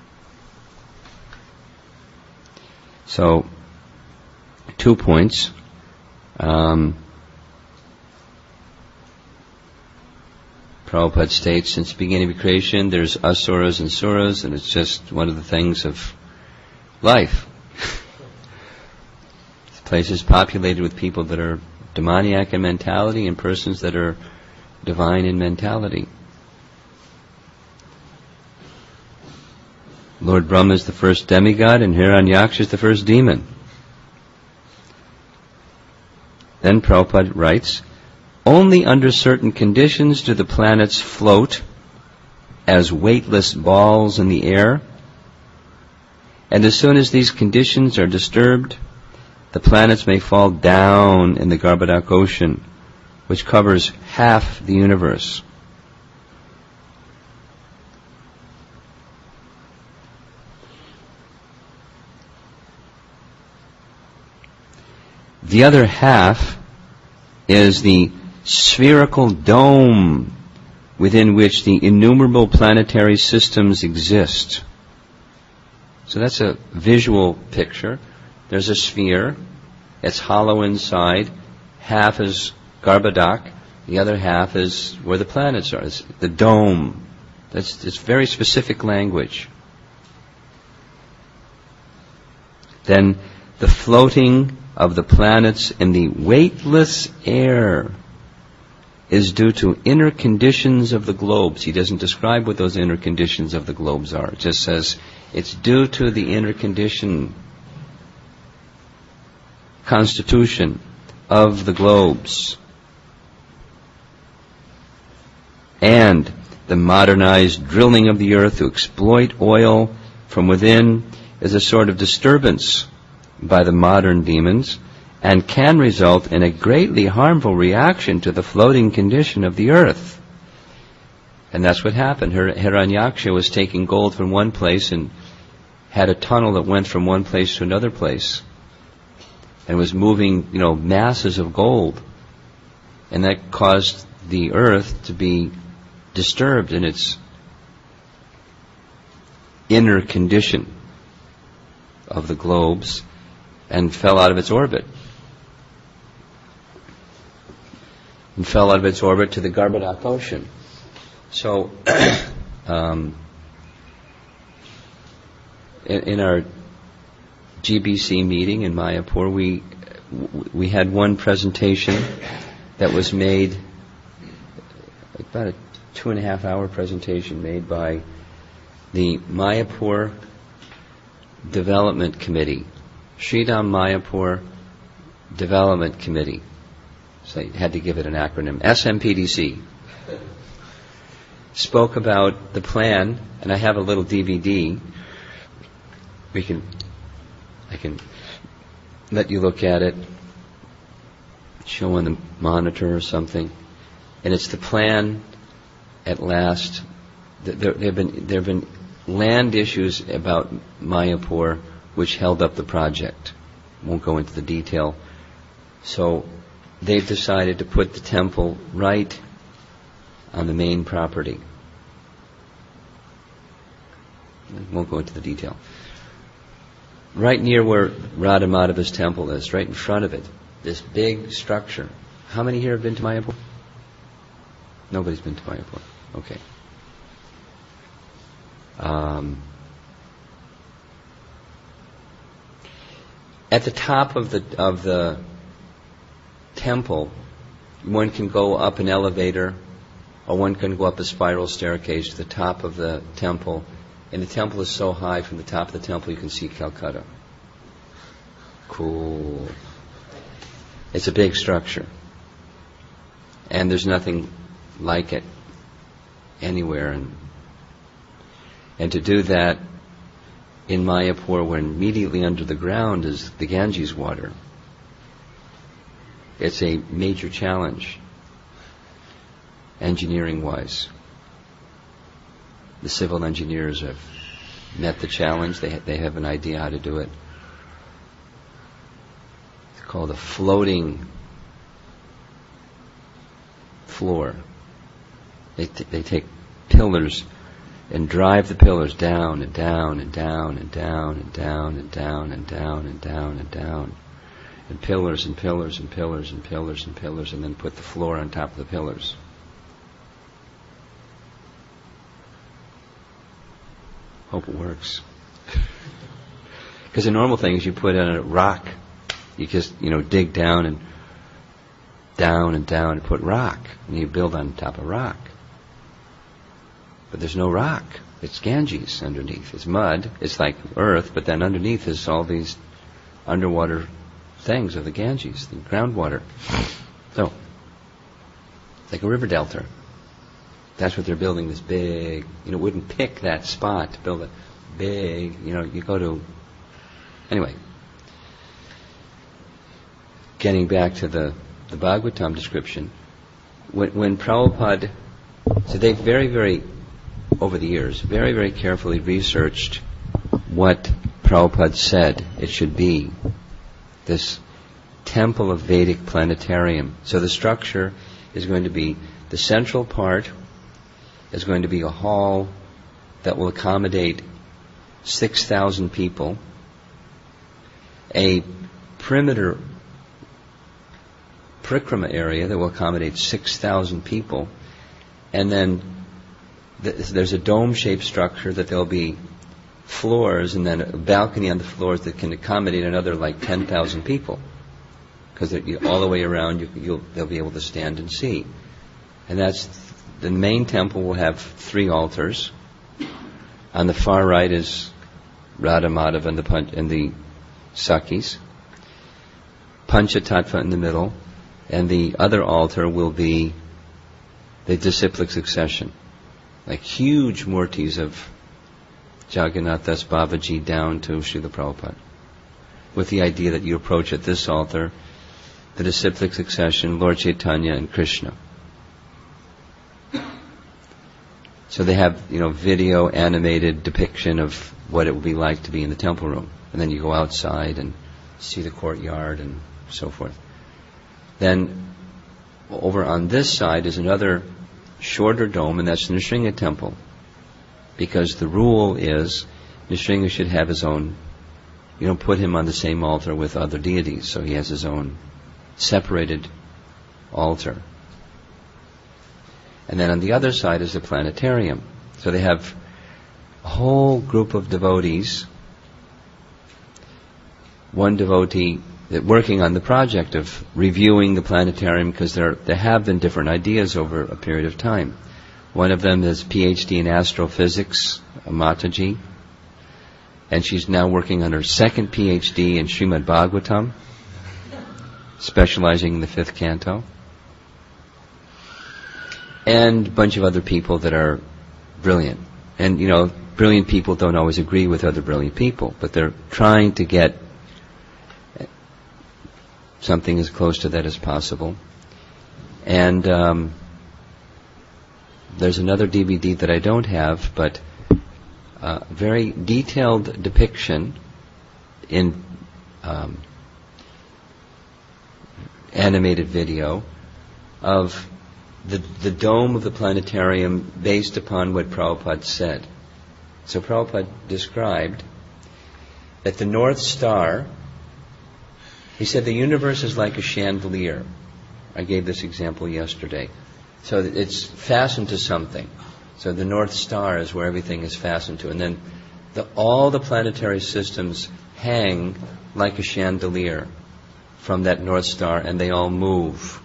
So, 2 points. Prabhupada Prabhupada states, since the beginning of creation, there's asuras and suras, and it's just one of the things of life. This place is populated with people that are demoniac in mentality and persons that are divine in mentality. Lord Brahma is the first demigod, and Hiranyaksha is the first demon. Then Prabhupada writes, only under certain conditions do the planets float as weightless balls in the air, and as soon as these conditions are disturbed, the planets may fall down in the Garbhodak ocean, which covers half the universe. The other half is the spherical dome within which the innumerable planetary systems exist. So that's a visual picture. There's a sphere. It's hollow inside. Half is Garbhodak. The other half is where the planets are. It's the dome. It's very specific language. Then the floating of the planets in the weightless air is due to inner conditions of the globes. He doesn't describe what those inner conditions of the globes are. It just says it's due to the inner constitution of the globes. And the modernized drilling of the earth to exploit oil from within is a sort of disturbance by the modern demons, and can result in a greatly harmful reaction to the floating condition of the earth. And that's what happened. Hiranyaksha was taking gold from one place and had a tunnel that went from one place to another place, and was moving, masses of gold. And that caused the earth to be disturbed in its inner condition of the globes, and fell out of its orbit. And fell out of its orbit to the Garbhodak ocean. So, in our GBC meeting in Mayapur, we had one presentation that was made, about a 2.5-hour presentation made by the Mayapur Development Committee, Sridham Mayapur Development Committee. So I had to give it an acronym. SMPDC. Spoke about the plan, and I have a little DVD. I can let you look at it, show on the monitor or something. And it's the plan at last. There have been land issues about Mayapur which held up the project. Won't go into the detail. So they've decided to put the temple right on the main property. Won't go into the detail. Right near where Radha Madhava's temple is, right in front of it, this big structure. How many here have been to Mayapur? Nobody's been to Mayapur. Okay. At the top of the temple, one can go up an elevator, or one can go up a spiral staircase to the top of the temple. And the temple is so high, from the top of the temple you can see Calcutta. Cool. It's a big structure. And there's nothing like it anywhere. And to do that in Mayapur, when immediately under the ground is the Ganges water, it's a major challenge, engineering-wise. The civil engineers have met the challenge. They have an idea how to do it. It's called a floating floor. They take pillars and drive the pillars down and down and down and down and down and down and down and down and down, and pillars and pillars and pillars and pillars and pillars, and then put the floor on top of the pillars. Hope it works. Because the normal thing is you put in a rock. You just, dig down and down and put rock. And you build on top of rock. But there's no rock. It's Ganges underneath. It's mud. It's like earth, but then underneath is all these underwater things of the Ganges, the groundwater. So, it's like a river delta. That's what they're building, this big, wouldn't pick that spot to build a big, you go to, anyway. Getting back to the Bhagavatam description, when Prabhupada, so they over the years, very, very carefully researched what Prabhupada said it should be, this temple of Vedic planetarium. So the structure is going to be, the central part is going to be a hall that will accommodate 6,000 people, a perimeter Parikrama area that will accommodate 6,000 people, and then there's a dome-shaped structure that there'll be floors and then a balcony on the floors that can accommodate another 10,000 people, because all the way around they'll be able to stand and see. And that's the main temple will have 3 altars. On the far right is Radha Madhava and the Sakhis, Panchatattva in the middle, and the other altar will be the disciplic succession, like huge murtis of Jagannath Das Babaji down to Srila Prabhupada, with the idea that you approach at this altar, the disciplic succession, Lord Chaitanya and Krishna. So they have, video animated depiction of what it would be like to be in the temple room. And then you go outside and see the courtyard and so forth. Then over on this side is another shorter dome, and that's the Nrsimha temple. Because the rule is Nrsimha should have his own, you don't put him on the same altar with other deities, so he has his own separated altar. And then on the other side is the planetarium. So they have a whole group of devotees, one devotee working on the project of reviewing the planetarium, because there have been different ideas over a period of time. One of them is PhD in astrophysics, Mataji, and she's now working on her second PhD in Srimad Bhagavatam, specializing in the 5th canto. And a bunch of other people that are brilliant. And, brilliant people don't always agree with other brilliant people, but they're trying to get something as close to that as possible. And there's another DVD that I don't have, but very detailed depiction in animated video of the dome of the planetarium based upon what Prabhupada said. So Prabhupada described that the North Star, he said the universe is like a chandelier. I gave this example yesterday. So it's fastened to something. So the North Star is where everything is fastened to. And then all the planetary systems hang like a chandelier from that North Star, and they all move.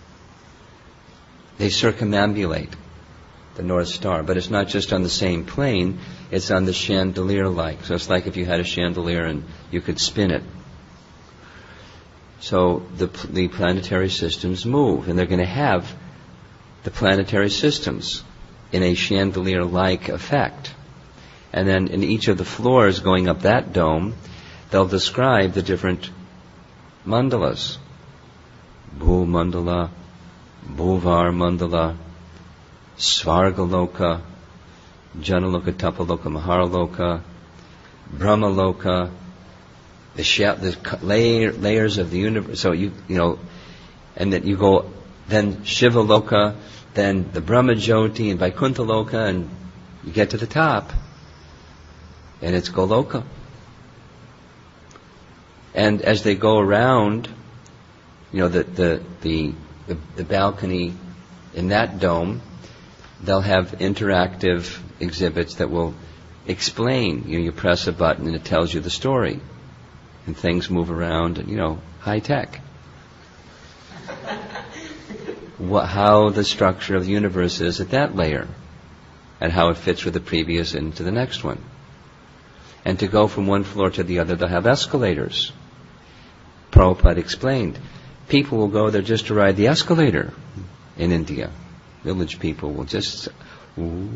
They circumambulate the North Star, but it's not just on the same plane, it's on the chandelier-like. So it's like if you had a chandelier and you could spin it. So the planetary systems move, and they're going to have the planetary systems in a chandelier-like effect. And then in each of the floors going up that dome, they'll describe the different mandalas. Bhu Mandala, Bhuvar Mandala, Svargaloka, Janaloka, Tapaloka, Maharaloka, Brahmaloka, the layers of the universe. So and then you go, then Shivaloka, then the Brahmajyoti and Vaikuntha-loka, and you get to the top, and it's Goloka. And as they go around, the balcony in that dome, they'll have interactive exhibits that will explain. You press a button and it tells you the story. And things move around, and, high tech. How the structure of the universe is at that layer, and how it fits with the previous into the next one. And to go from one floor to the other, they'll have escalators. Prabhupada explained, people will go there just to ride the escalator in India. Village people will just... Ooh.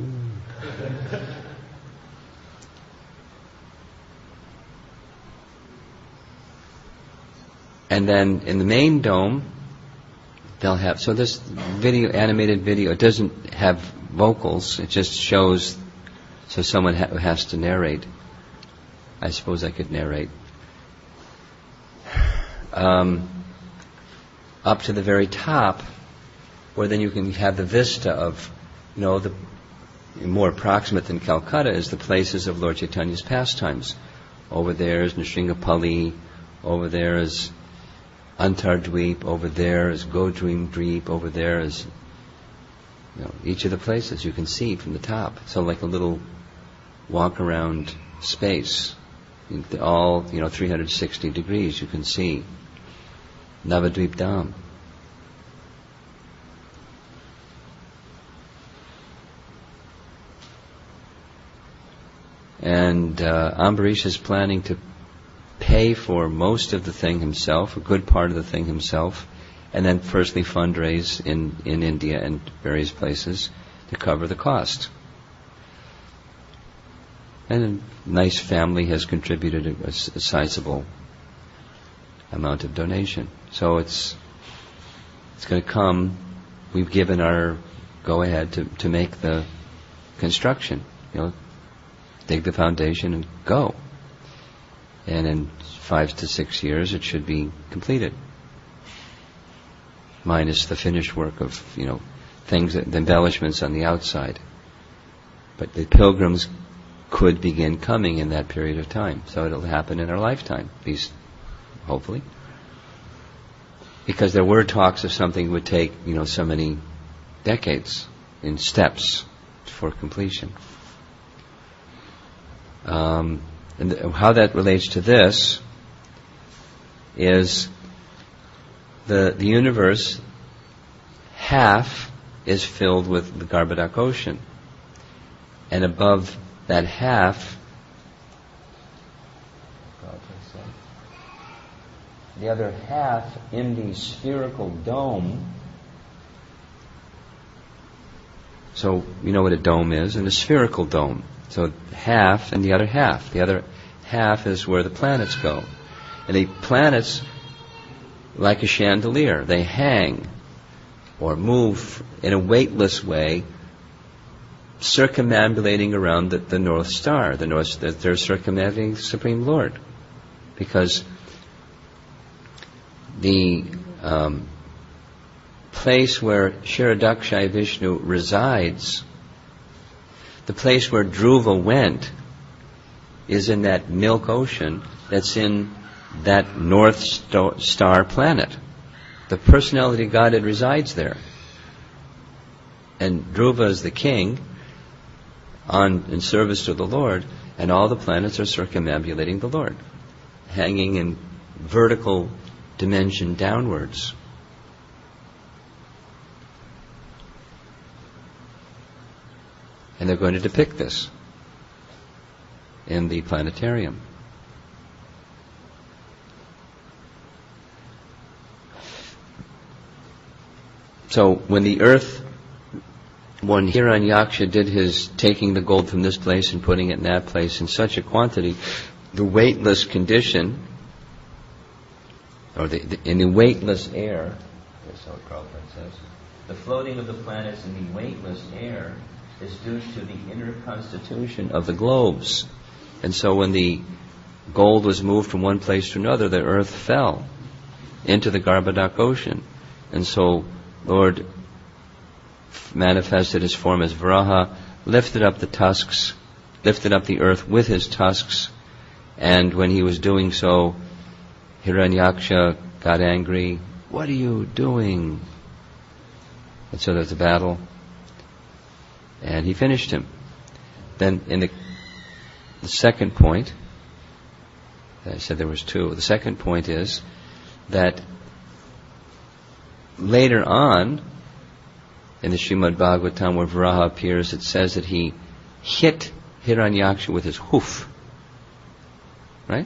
And then in the main dome, they'll have... So this animated video, it doesn't have vocals, it just shows... So someone has to narrate. I suppose I could narrate. Up to the very top, where then you can have the vista of, the more approximate than Calcutta is the places of Lord Chaitanya's pastimes. Over there is Nrsimhapalli, over there is Antardweep, over there is Godream Dweep, over there is, each of the places you can see from the top. So like a little walk around space. All, 360 degrees you can see. Navadvip Dham. And Ambarish is planning to pay for most of the thing himself, a good part of the thing himself, and then firstly fundraise in India and various places to cover the cost. And a nice family has contributed a sizable amount of donation. So it's going to come. We've given our go-ahead to make the construction. Dig the foundation and go. And in 5 to 6 years it should be completed. Minus the finished work of, things, the embellishments on the outside. But the pilgrims could begin coming in that period of time. So it'll happen in our lifetime, at least, hopefully. Because there were talks of something would take, so many decades in steps for completion. And how that relates to this is the universe, half is filled with the Garbhodak ocean. And above that half, the other half in the spherical dome. So you know what a dome is, and a spherical dome. So half and the other half. The other half is where the planets go. And the planets, like a chandelier, they hang or move in a weightless way, circumambulating around the North Star. They're circumambulating the Supreme Lord. Because the place where Kshirodakshaya Vishnu resides, the place where Dhruva went, is in that milk ocean that's in that North Star planet. The personality of Godhead resides there. And Dhruva is the king in service to the Lord, and all the planets are circumambulating the Lord, hanging in vertical dimension downwards. And they're going to depict this in the planetarium. So when Hiranyaksha did his taking the gold from this place and putting it in that place in such a quantity, the weightless condition, or in the weightless air, that's how Prabhupada says, the floating of the planets in the weightless air is due to the inner constitution of the globes. And so when the gold was moved from one place to another, the earth fell into the Garbhodak ocean. And so Lord manifested his form as Varaha, lifted up the tusks, lifted up the earth with his tusks, and when he was doing so, Hiranyaksha got angry. What are you doing? And so there's a battle, and he finished him. Then in the the second point, I said there was two. The second point is that later on in the Srimad Bhagavatam where Varaha appears, it says that he hit Hiranyaksha with his hoof. Right?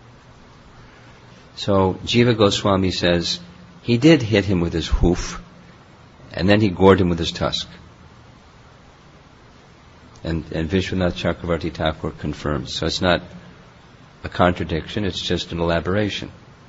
So Jiva Goswami says he did hit him with his hoof, and then he gored him with his tusk. And Vishwanath Chakravarti Thakur confirms. So it's not a contradiction, it's just an elaboration.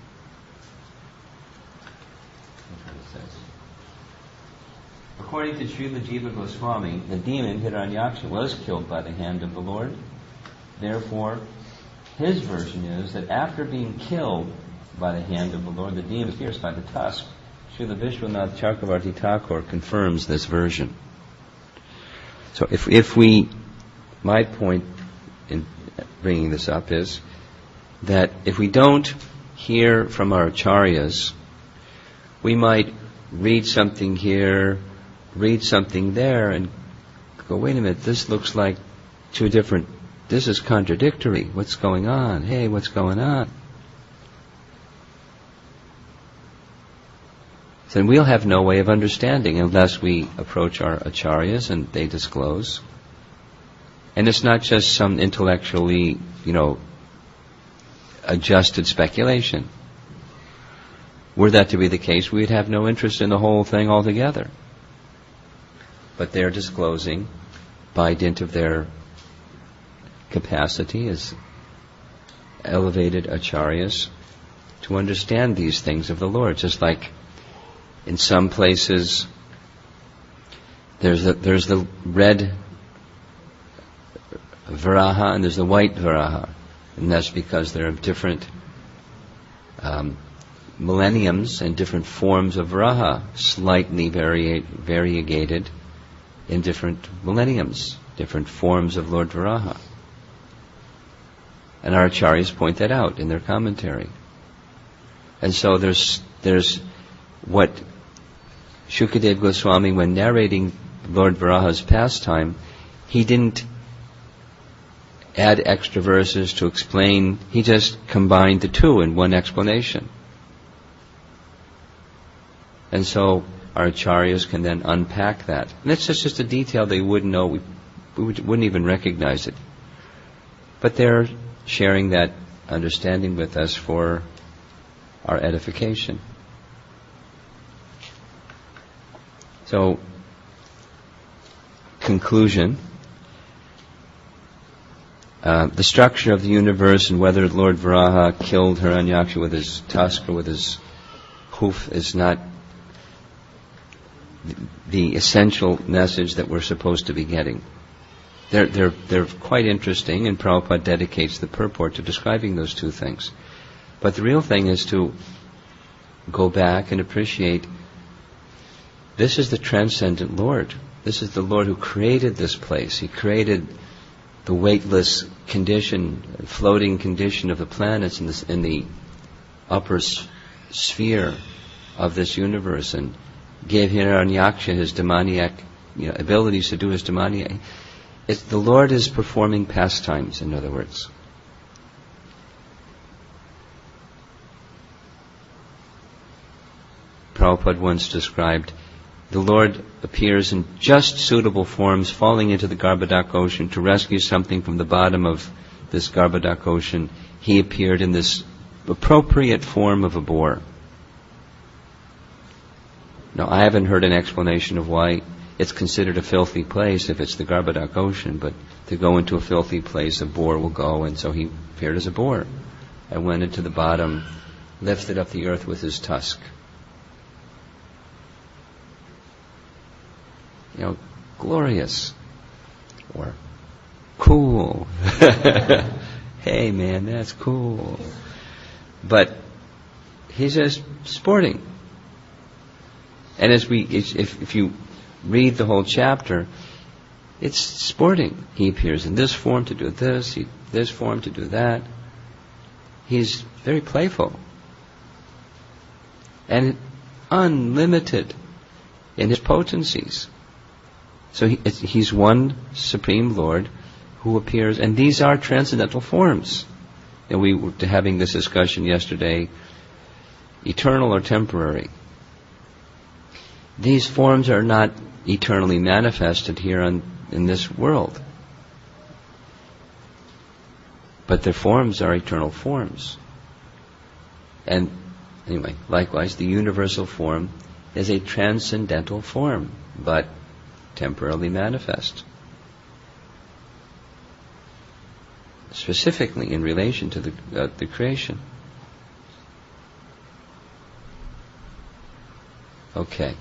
According to Srila Jiva Goswami, the demon Hiranyaksha was killed by the hand of the Lord. Therefore, his version is that after being killed by the hand of the Lord, the demon was pierced by the tusk. Srila Vishwanath Chakravarti Thakur confirms this version. So my point in bringing this up is that if we don't hear from our acharyas, we might read something here, read something there, and go, wait a minute, this looks like two different, this is contradictory. What's going on? Hey, what's going on? Then we'll have no way of understanding unless we approach our acharyas and they disclose. And it's not just some intellectually, adjusted speculation. Were that to be the case, we'd have no interest in the whole thing altogether. But they're disclosing, by dint of their capacity as elevated acharyas, to understand these things of the Lord. Just like in some places there's the red Varaha and there's the white Varaha. And that's because there are different millenniums and different forms of Varaha, slightly variegated in different millenniums, different forms of Lord Varaha. And our acharyas point that out in their commentary. And so there's what Shukadeva Goswami, when narrating Lord Varaha's pastime, he didn't add extra verses to explain, he just combined the two in one explanation. And so our acharyas can then unpack that. And it's just a detail they wouldn't know, we wouldn't even recognize it. But they're sharing that understanding with us for our edification. So, conclusion. The structure of the universe and whether Lord Varaha killed Hiranyaksha with his tusk or with his hoof is not the essential message that we're supposed to be getting. They're quite interesting, and Prabhupada dedicates the purport to describing those two things. But the real thing is to go back and appreciate this is the transcendent Lord. This is the Lord who created this place. He created the weightless condition, floating condition of the planets in the upper sphere of this universe, and gave Hiranyaksha his demoniac abilities to do his demoniac. The Lord is performing pastimes, in other words. Prabhupada once described, the Lord appears in just suitable forms, falling into the Garbhodak ocean to rescue something from the bottom of this Garbhodak ocean. He appeared in this appropriate form of a boar. Now, I haven't heard an explanation of why it's considered a filthy place if it's the Garbhodak ocean, but to go into a filthy place, a boar will go, and so he appeared as a boar and went into the bottom, lifted up the earth with his tusk. Glorious or cool. Hey man, that's cool. But he's just sporting. And if you read the whole chapter, it's sporting. He appears in this form to do this, this form to do that. He's very playful. And unlimited in his potencies. So he's one Supreme Lord who appears, and these are transcendental forms. And we were having this discussion yesterday, eternal or temporary. These forms are not eternally manifested here in this world. But their forms are eternal forms. And anyway, likewise, the universal form is a transcendental form, but temporarily manifest. Specifically in relation to the creation. Okay.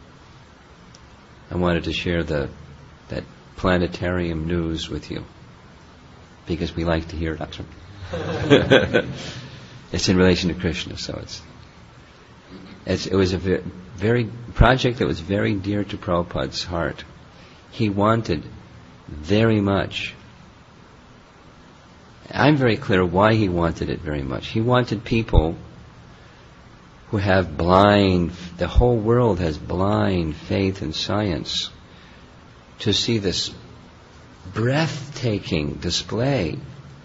I wanted to share that planetarium news with you, because we like to hear it. It's in relation to Krishna, so it was a very project that was very dear to Prabhupada's heart. He wanted very much. I'm very clear why he wanted it very much. He wanted people who have the whole world has blind faith in science, to see this breathtaking display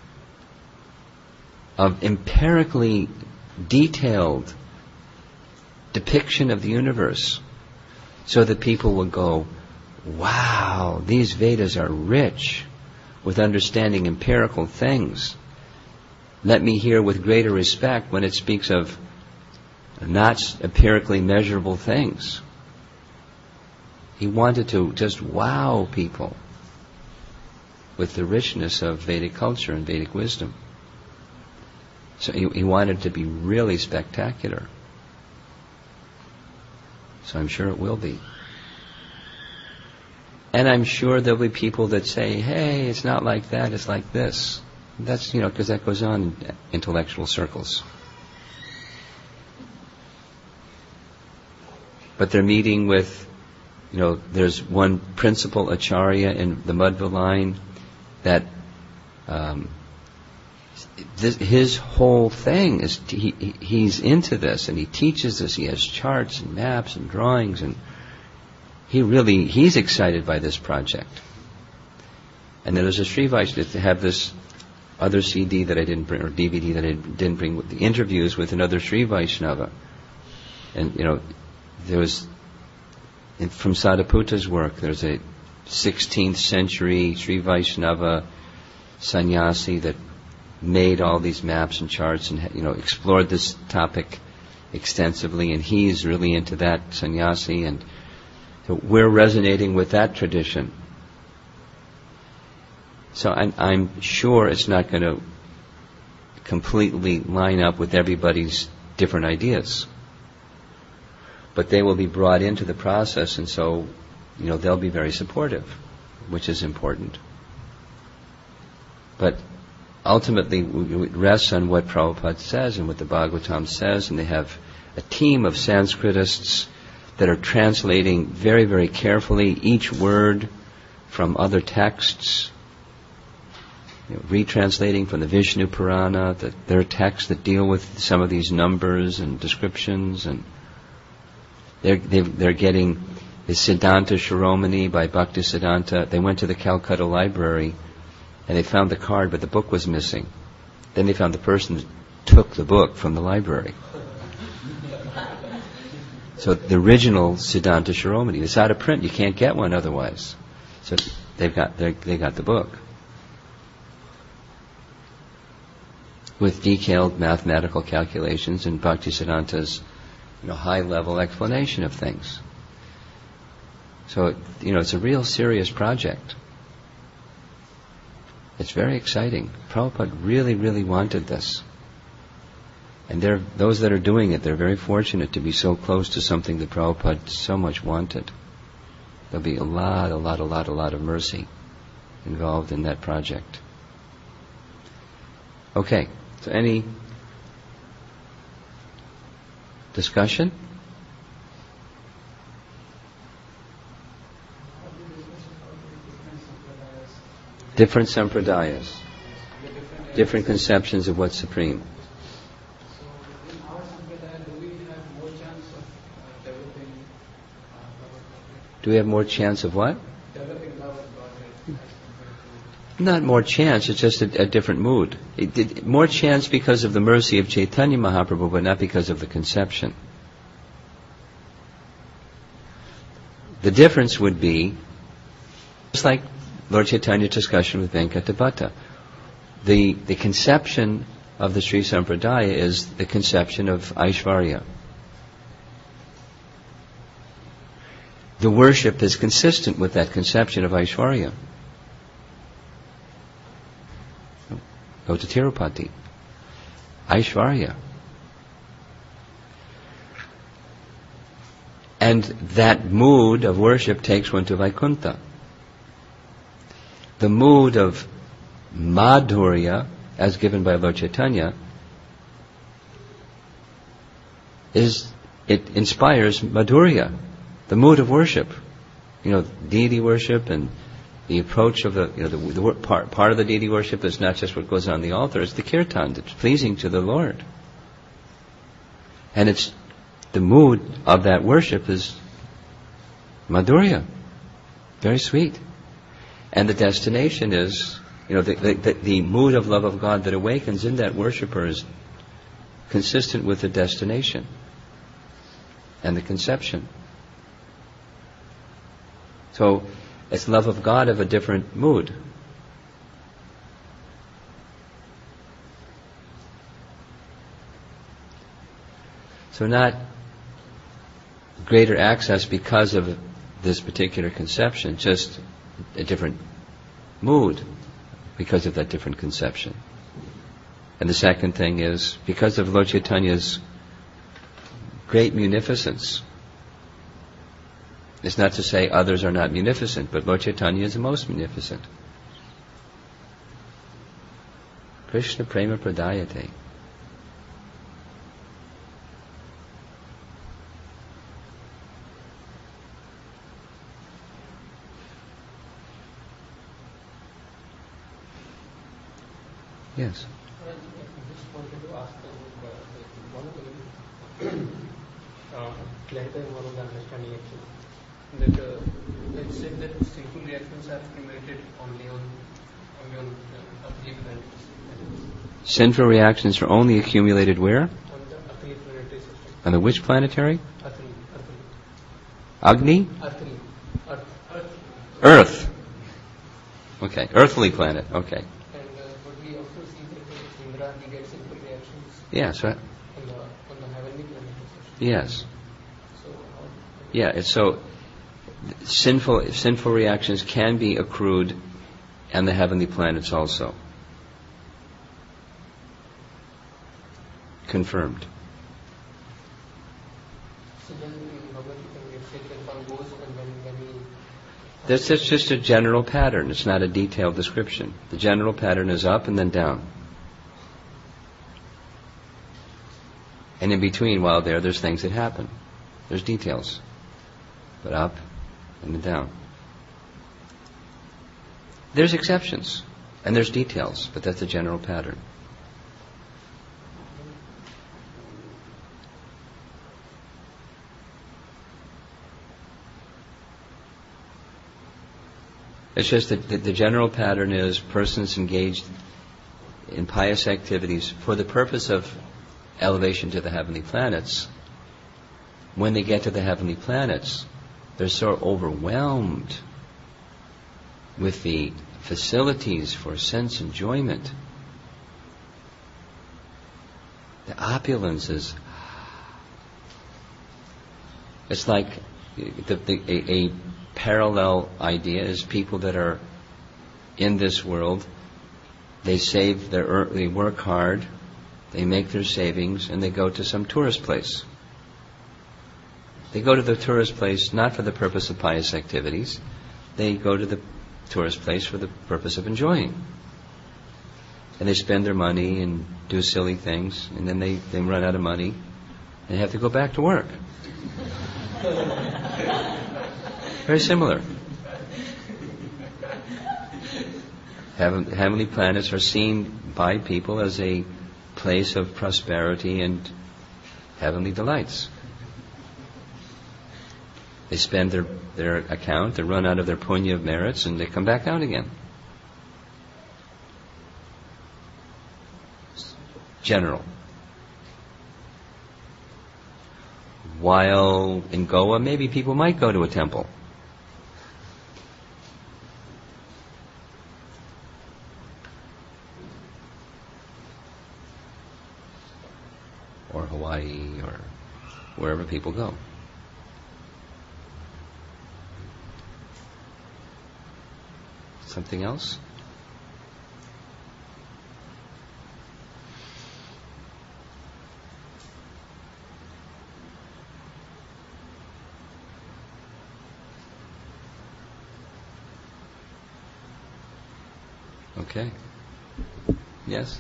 of empirically detailed depiction of the universe, so that people will go, wow, these Vedas are rich with understanding empirical things. Let me hear with greater respect when it speaks of not empirically measurable things. He wanted to just wow people with the richness of Vedic culture and Vedic wisdom. So he wanted it to be really spectacular. So I'm sure it will be. And I'm sure there'll be people that say, hey, it's not like that, it's like this. That's, because that goes on in intellectual circles. But they're meeting with, there's one principal acharya in the Madhva line that his whole thing is, he's into this, and he teaches this, he has charts and maps and drawings, and he's excited by this project. And then there's a Sri Vaishnava to have this other CD that I didn't bring, or DVD that I didn't bring, with the interviews with another Sri Vaishnava. And, there was, from Sadhaputa's work, there's a 16th century Sri Vaishnava sannyasi that made all these maps and charts and, explored this topic extensively, and he's really into that sannyasi, and so we're resonating with that tradition. So I'm sure it's not going to completely line up with everybody's different ideas. But they will be brought into the process, and so, they'll be very supportive, which is important. But ultimately, it rests on what Prabhupada says and what the Bhagavatam says, and they have a team of Sanskritists that are translating very, very carefully each word from other texts, retranslating from the Vishnu Purana, their texts that deal with some of these numbers and descriptions, and they're getting the Siddhanta Shiromani by Bhakti Siddhanta. They went to the Calcutta Library and they found the card, but the book was missing. Then they found the person that took the book from the library. So the original Siddhanta Shiromani, it's out of print. You can't get one otherwise. So they got the book with detailed mathematical calculations and Bhakti Siddhanta's high-level explanation of things. So, it's a real serious project. It's very exciting. Prabhupada really, really wanted this. And those that are doing it, they're very fortunate to be so close to something that Prabhupada so much wanted. There'll be a lot of mercy involved in that project. Okay, so any discussion? Different sampradayas, different conceptions of what's supreme. So, in our sampradaya, do we have more chance of developing love? Do we have more chance of what? Developing love and Godhead as compared Not more chance, it's just a different mood. More chance because of the mercy of Chaitanya Mahaprabhu, but not because of the conception. The difference would be, just like Lord Chaitanya's discussion with Venkatabhatta, the conception of the Sri Sampradaya is the conception of Aishvarya. The worship is consistent with that conception of Aishvarya. Go to Tirupati. Aishvarya. And that mood of worship takes one to Vaikuntha. The mood of Madhurya, as given by Lord Chaitanya, it inspires Madhurya, the mood of worship. Deity worship and the approach of the part of the deity worship is not just what goes on the altar, it's the kirtan that's pleasing to the Lord. And it's the mood of that worship is Madhurya, very sweet. And the destination is, the mood of love of God that awakens in that worshipper is consistent with the destination and the conception. So, it's love of God of a different mood. So not greater access because of this particular conception, just a different mood because of that different conception. And the second thing is, because of Lord Chaitanya's great munificence. It's not to say others are not munificent, but Lord Chaitanya is the most munificent. Krishna Prema Pradayate. Yes. I just wanted to ask one of the clarify one of the understanding actually. That it said that sinful reactions are accumulated only on earthly planets. Sinful reactions are only accumulated where? On the earthly planetary system. On the which planetary? Earthly. Agni? Earthly. Earth. Okay, earthly planet. Okay. But we also see that Indra gets sinful reactions. Yes, right. On the heavenly planetary system. Yes. So Yeah, it's so sinful reactions can be accrued on the heavenly planets also. Confirmed. So then Bhagavad Gita said that one goes and when he That's just a general pattern. It's not a detailed description. The general pattern is up and then down. And in between, while there's things that happen. There's details. But up and then down. There's exceptions. And there's details. But that's the general pattern. It's just that the general pattern is persons engaged in pious activities for the purpose of elevation to the heavenly planets. When they get to the heavenly planets, they're so overwhelmed with the facilities for sense enjoyment. The opulence is... It's like a parallel idea is people that are in this world, they work hard, they make their savings, and they go to some tourist place. They go to the tourist place not for the purpose of pious activities. They go to the tourist place for the purpose of enjoying. And they spend their money and do silly things, and then they run out of money and have to go back to work. Very similar. Heavenly planets are seen by people as a place of prosperity and heavenly delights. They spend their account, they run out of their punya of merits, and they come back out again. general. While in Goa, maybe people might go to a temple. Or Hawaii, or wherever people go. Something else? Okay. Yes?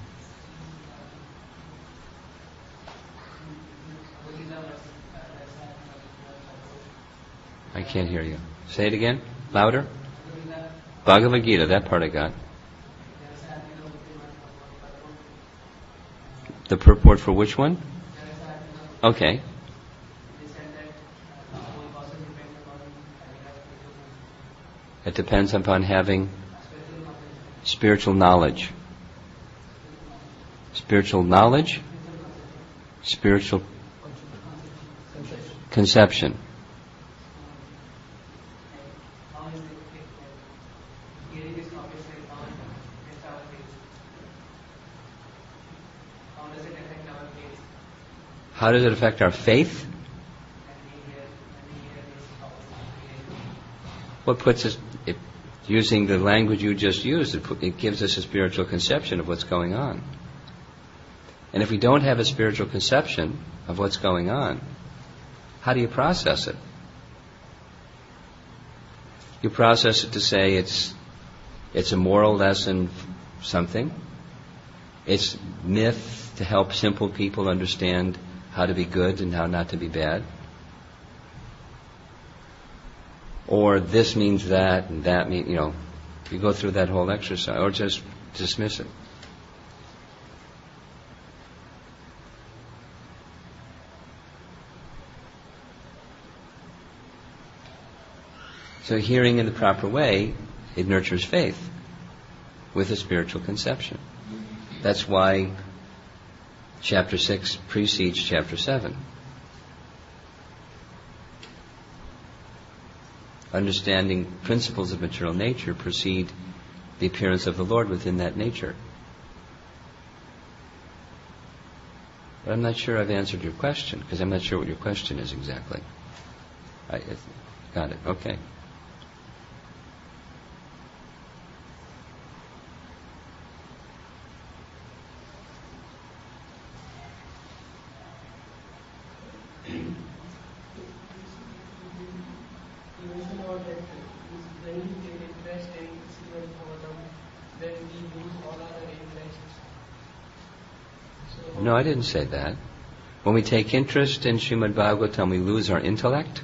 I can't hear you. Say it again. Louder. Bhagavad Gita, that part I got. The purport for which one? Okay. It depends upon having spiritual knowledge. Spiritual knowledge? Spiritual conception. How does it affect our faith? What puts us, using the language you just used, it gives us a spiritual conception of what's going on. And if we don't have a spiritual conception of what's going on, how do you process it? You process it to say it's a moral lesson, something. It's myth to help simple people understand how to be good and how not to be bad. Or this means that and that means, you go through that whole exercise, or just dismiss it. So hearing in the proper way, it nurtures faith with a spiritual conception. That's why Chapter 6 precedes Chapter 7. Understanding principles of material nature precede the appearance of the Lord within that nature. But I'm not sure I've answered your question, because I'm not sure what your question is exactly. Got it. Okay. No, I didn't say that. When we take interest in Srimad Bhagavatam, we lose our intellect?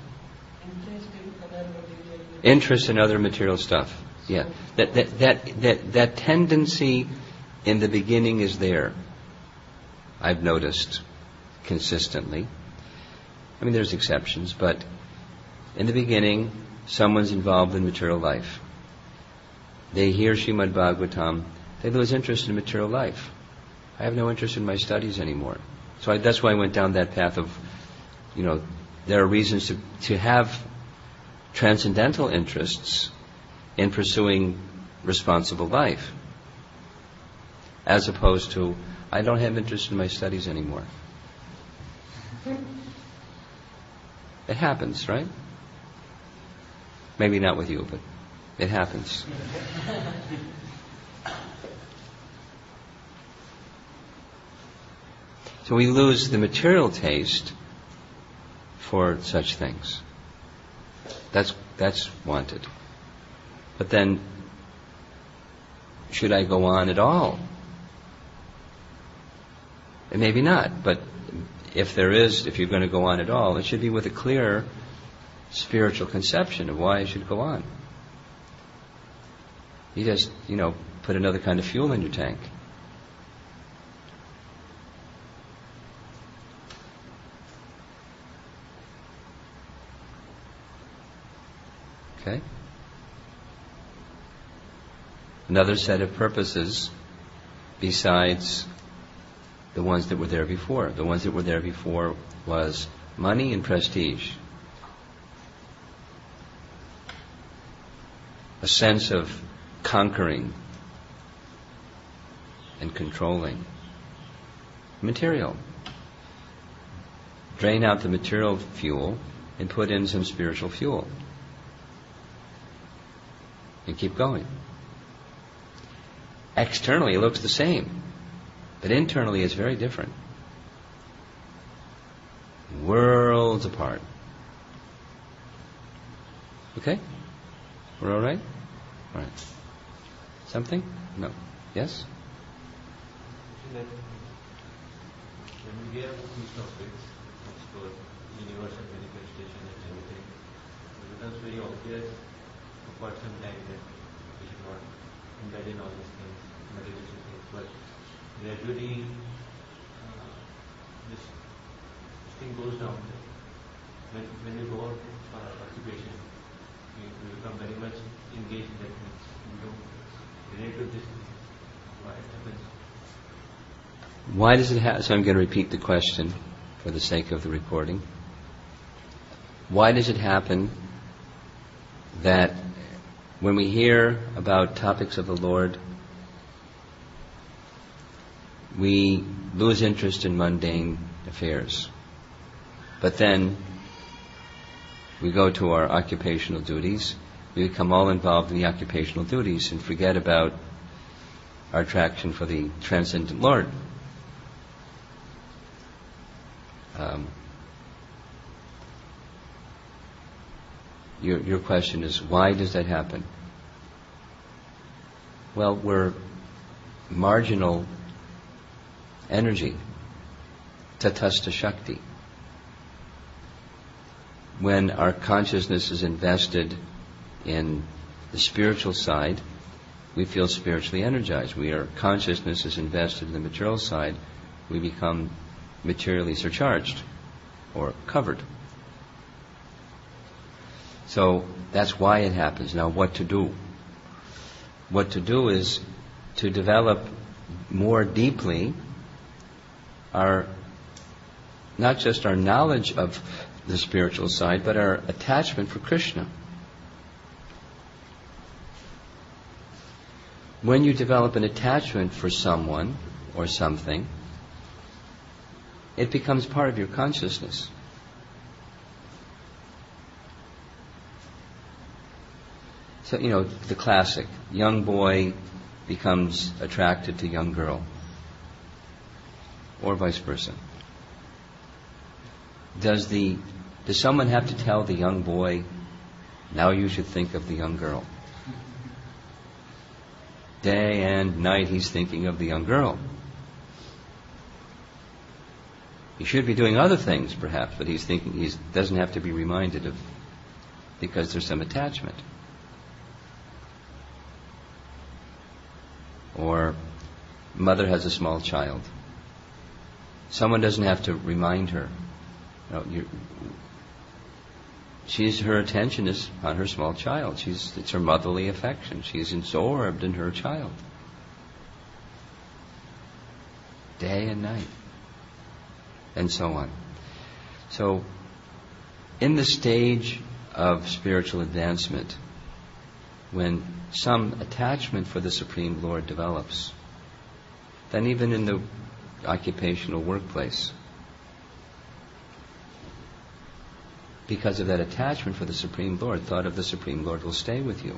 Interest in other material stuff. Yeah. That tendency in the beginning is there. I've noticed consistently. I mean, there's exceptions, but in the beginning, someone's involved in material life. They hear Srimad Bhagavatam, they lose interest in material life. I have no interest in my studies anymore. So that's why I went down that path of, there are reasons to have transcendental interests in pursuing responsible life, as opposed to, I don't have interest in my studies anymore. It happens, right? Maybe not with you, but it happens. So we lose the material taste for such things. That's wanted. But then, should I go on at all? And maybe not, but if you're going to go on at all, it should be with a clear spiritual conception of why I should go on. You just, put another kind of fuel in your tank. Okay? Another set of purposes besides the ones that were there before. The ones that were there before was money and prestige. A sense of conquering and controlling. Material. Drain out the material fuel and put in some spiritual fuel. And keep going. Externally it looks the same, but internally it's very different. Worlds apart. Okay? We're all right? All right. Something? No. Yes? When we hear these topics of universal manifestation and everything, it becomes very obvious for quite some time that we should not embed in all these things, materialistic things. But gradually, this thing goes down. When we go out for our occupation, we become very much engaged in that things. We don't relate to this thing. Why it happens? Why does it happen? So I'm going to repeat the question for the sake of the recording. Why does it happen that when we hear about topics of the Lord, we lose interest in mundane affairs? But then we go to our occupational duties, we become all involved in the occupational duties and forget about our attraction for the transcendent Lord. Your question is, why does that happen? Well, we're marginal energy, tatastha shakti. When our consciousness is invested in the spiritual side, we feel spiritually energized. Our consciousness is invested in the material side, we become materially surcharged or covered. So that's why it happens. Now, what to do? What to do is to develop more deeply not just our knowledge of the spiritual side, but our attachment for Krishna. When you develop an attachment for someone or something, it becomes part of your consciousness. So, the classic, young boy becomes attracted to young girl, or vice versa. Does someone have to tell the young boy, now you should think of the young girl? Day and night he's thinking of the young girl. He should be doing other things perhaps, but he doesn't have to be reminded of, because there's some attachment. Or mother has a small child. Someone doesn't have to remind her. Her attention is on her small child. It's her motherly affection. She's absorbed in her child. Day and night. And so on. So, in the stage of spiritual advancement, when some attachment for the Supreme Lord develops, then even in the occupational workplace, because of that attachment for the Supreme Lord, thought of the Supreme Lord will stay with you.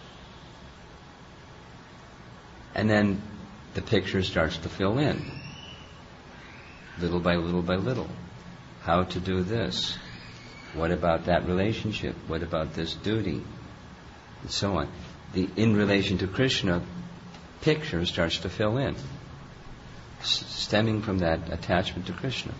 And then the picture starts to fill in, little by little by little. How to do this? What about that relationship? What about this duty? And so on. In relation to Krishna, picture starts to fill in, stemming from that attachment to Krishna.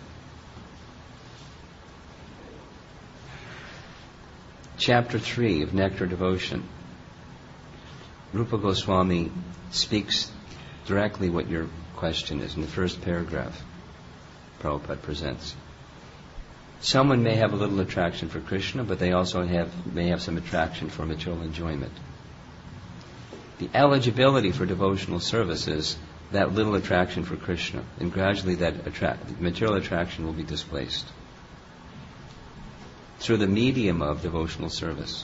Chapter 3 of Nectar Devotion. Rupa Goswami speaks directly what your question is in the first paragraph. Prabhupada presents. Someone may have a little attraction for Krishna, but they also may have some attraction for material enjoyment. The eligibility for devotional service is that little attraction for Krishna, and gradually that material attraction will be displaced through the medium of devotional service,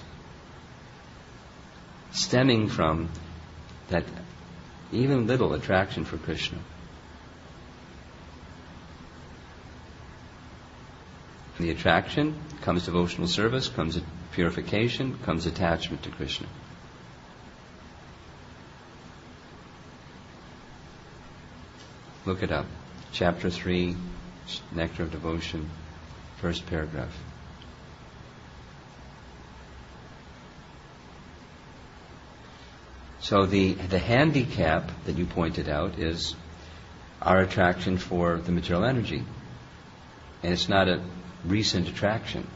stemming from that even little attraction for Krishna. The attraction comes devotional service, comes purification, comes attachment to Krishna. Look it up. Chapter 3, Nectar of Devotion, first paragraph. So the handicap that you pointed out is our attraction for the material energy. And it's not a recent attraction.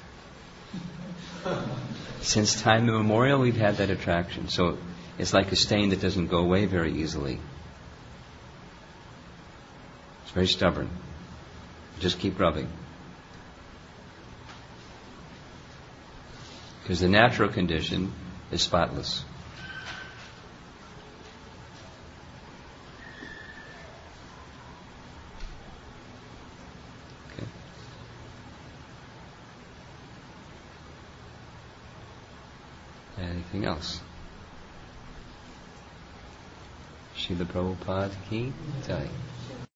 Since time immemorial, we've had that attraction. So it's like a stain that doesn't go away very easily. It's very stubborn. Just keep rubbing. Because the natural condition is spotless. Okay. Anything else? Srila Prabhupada ki jai.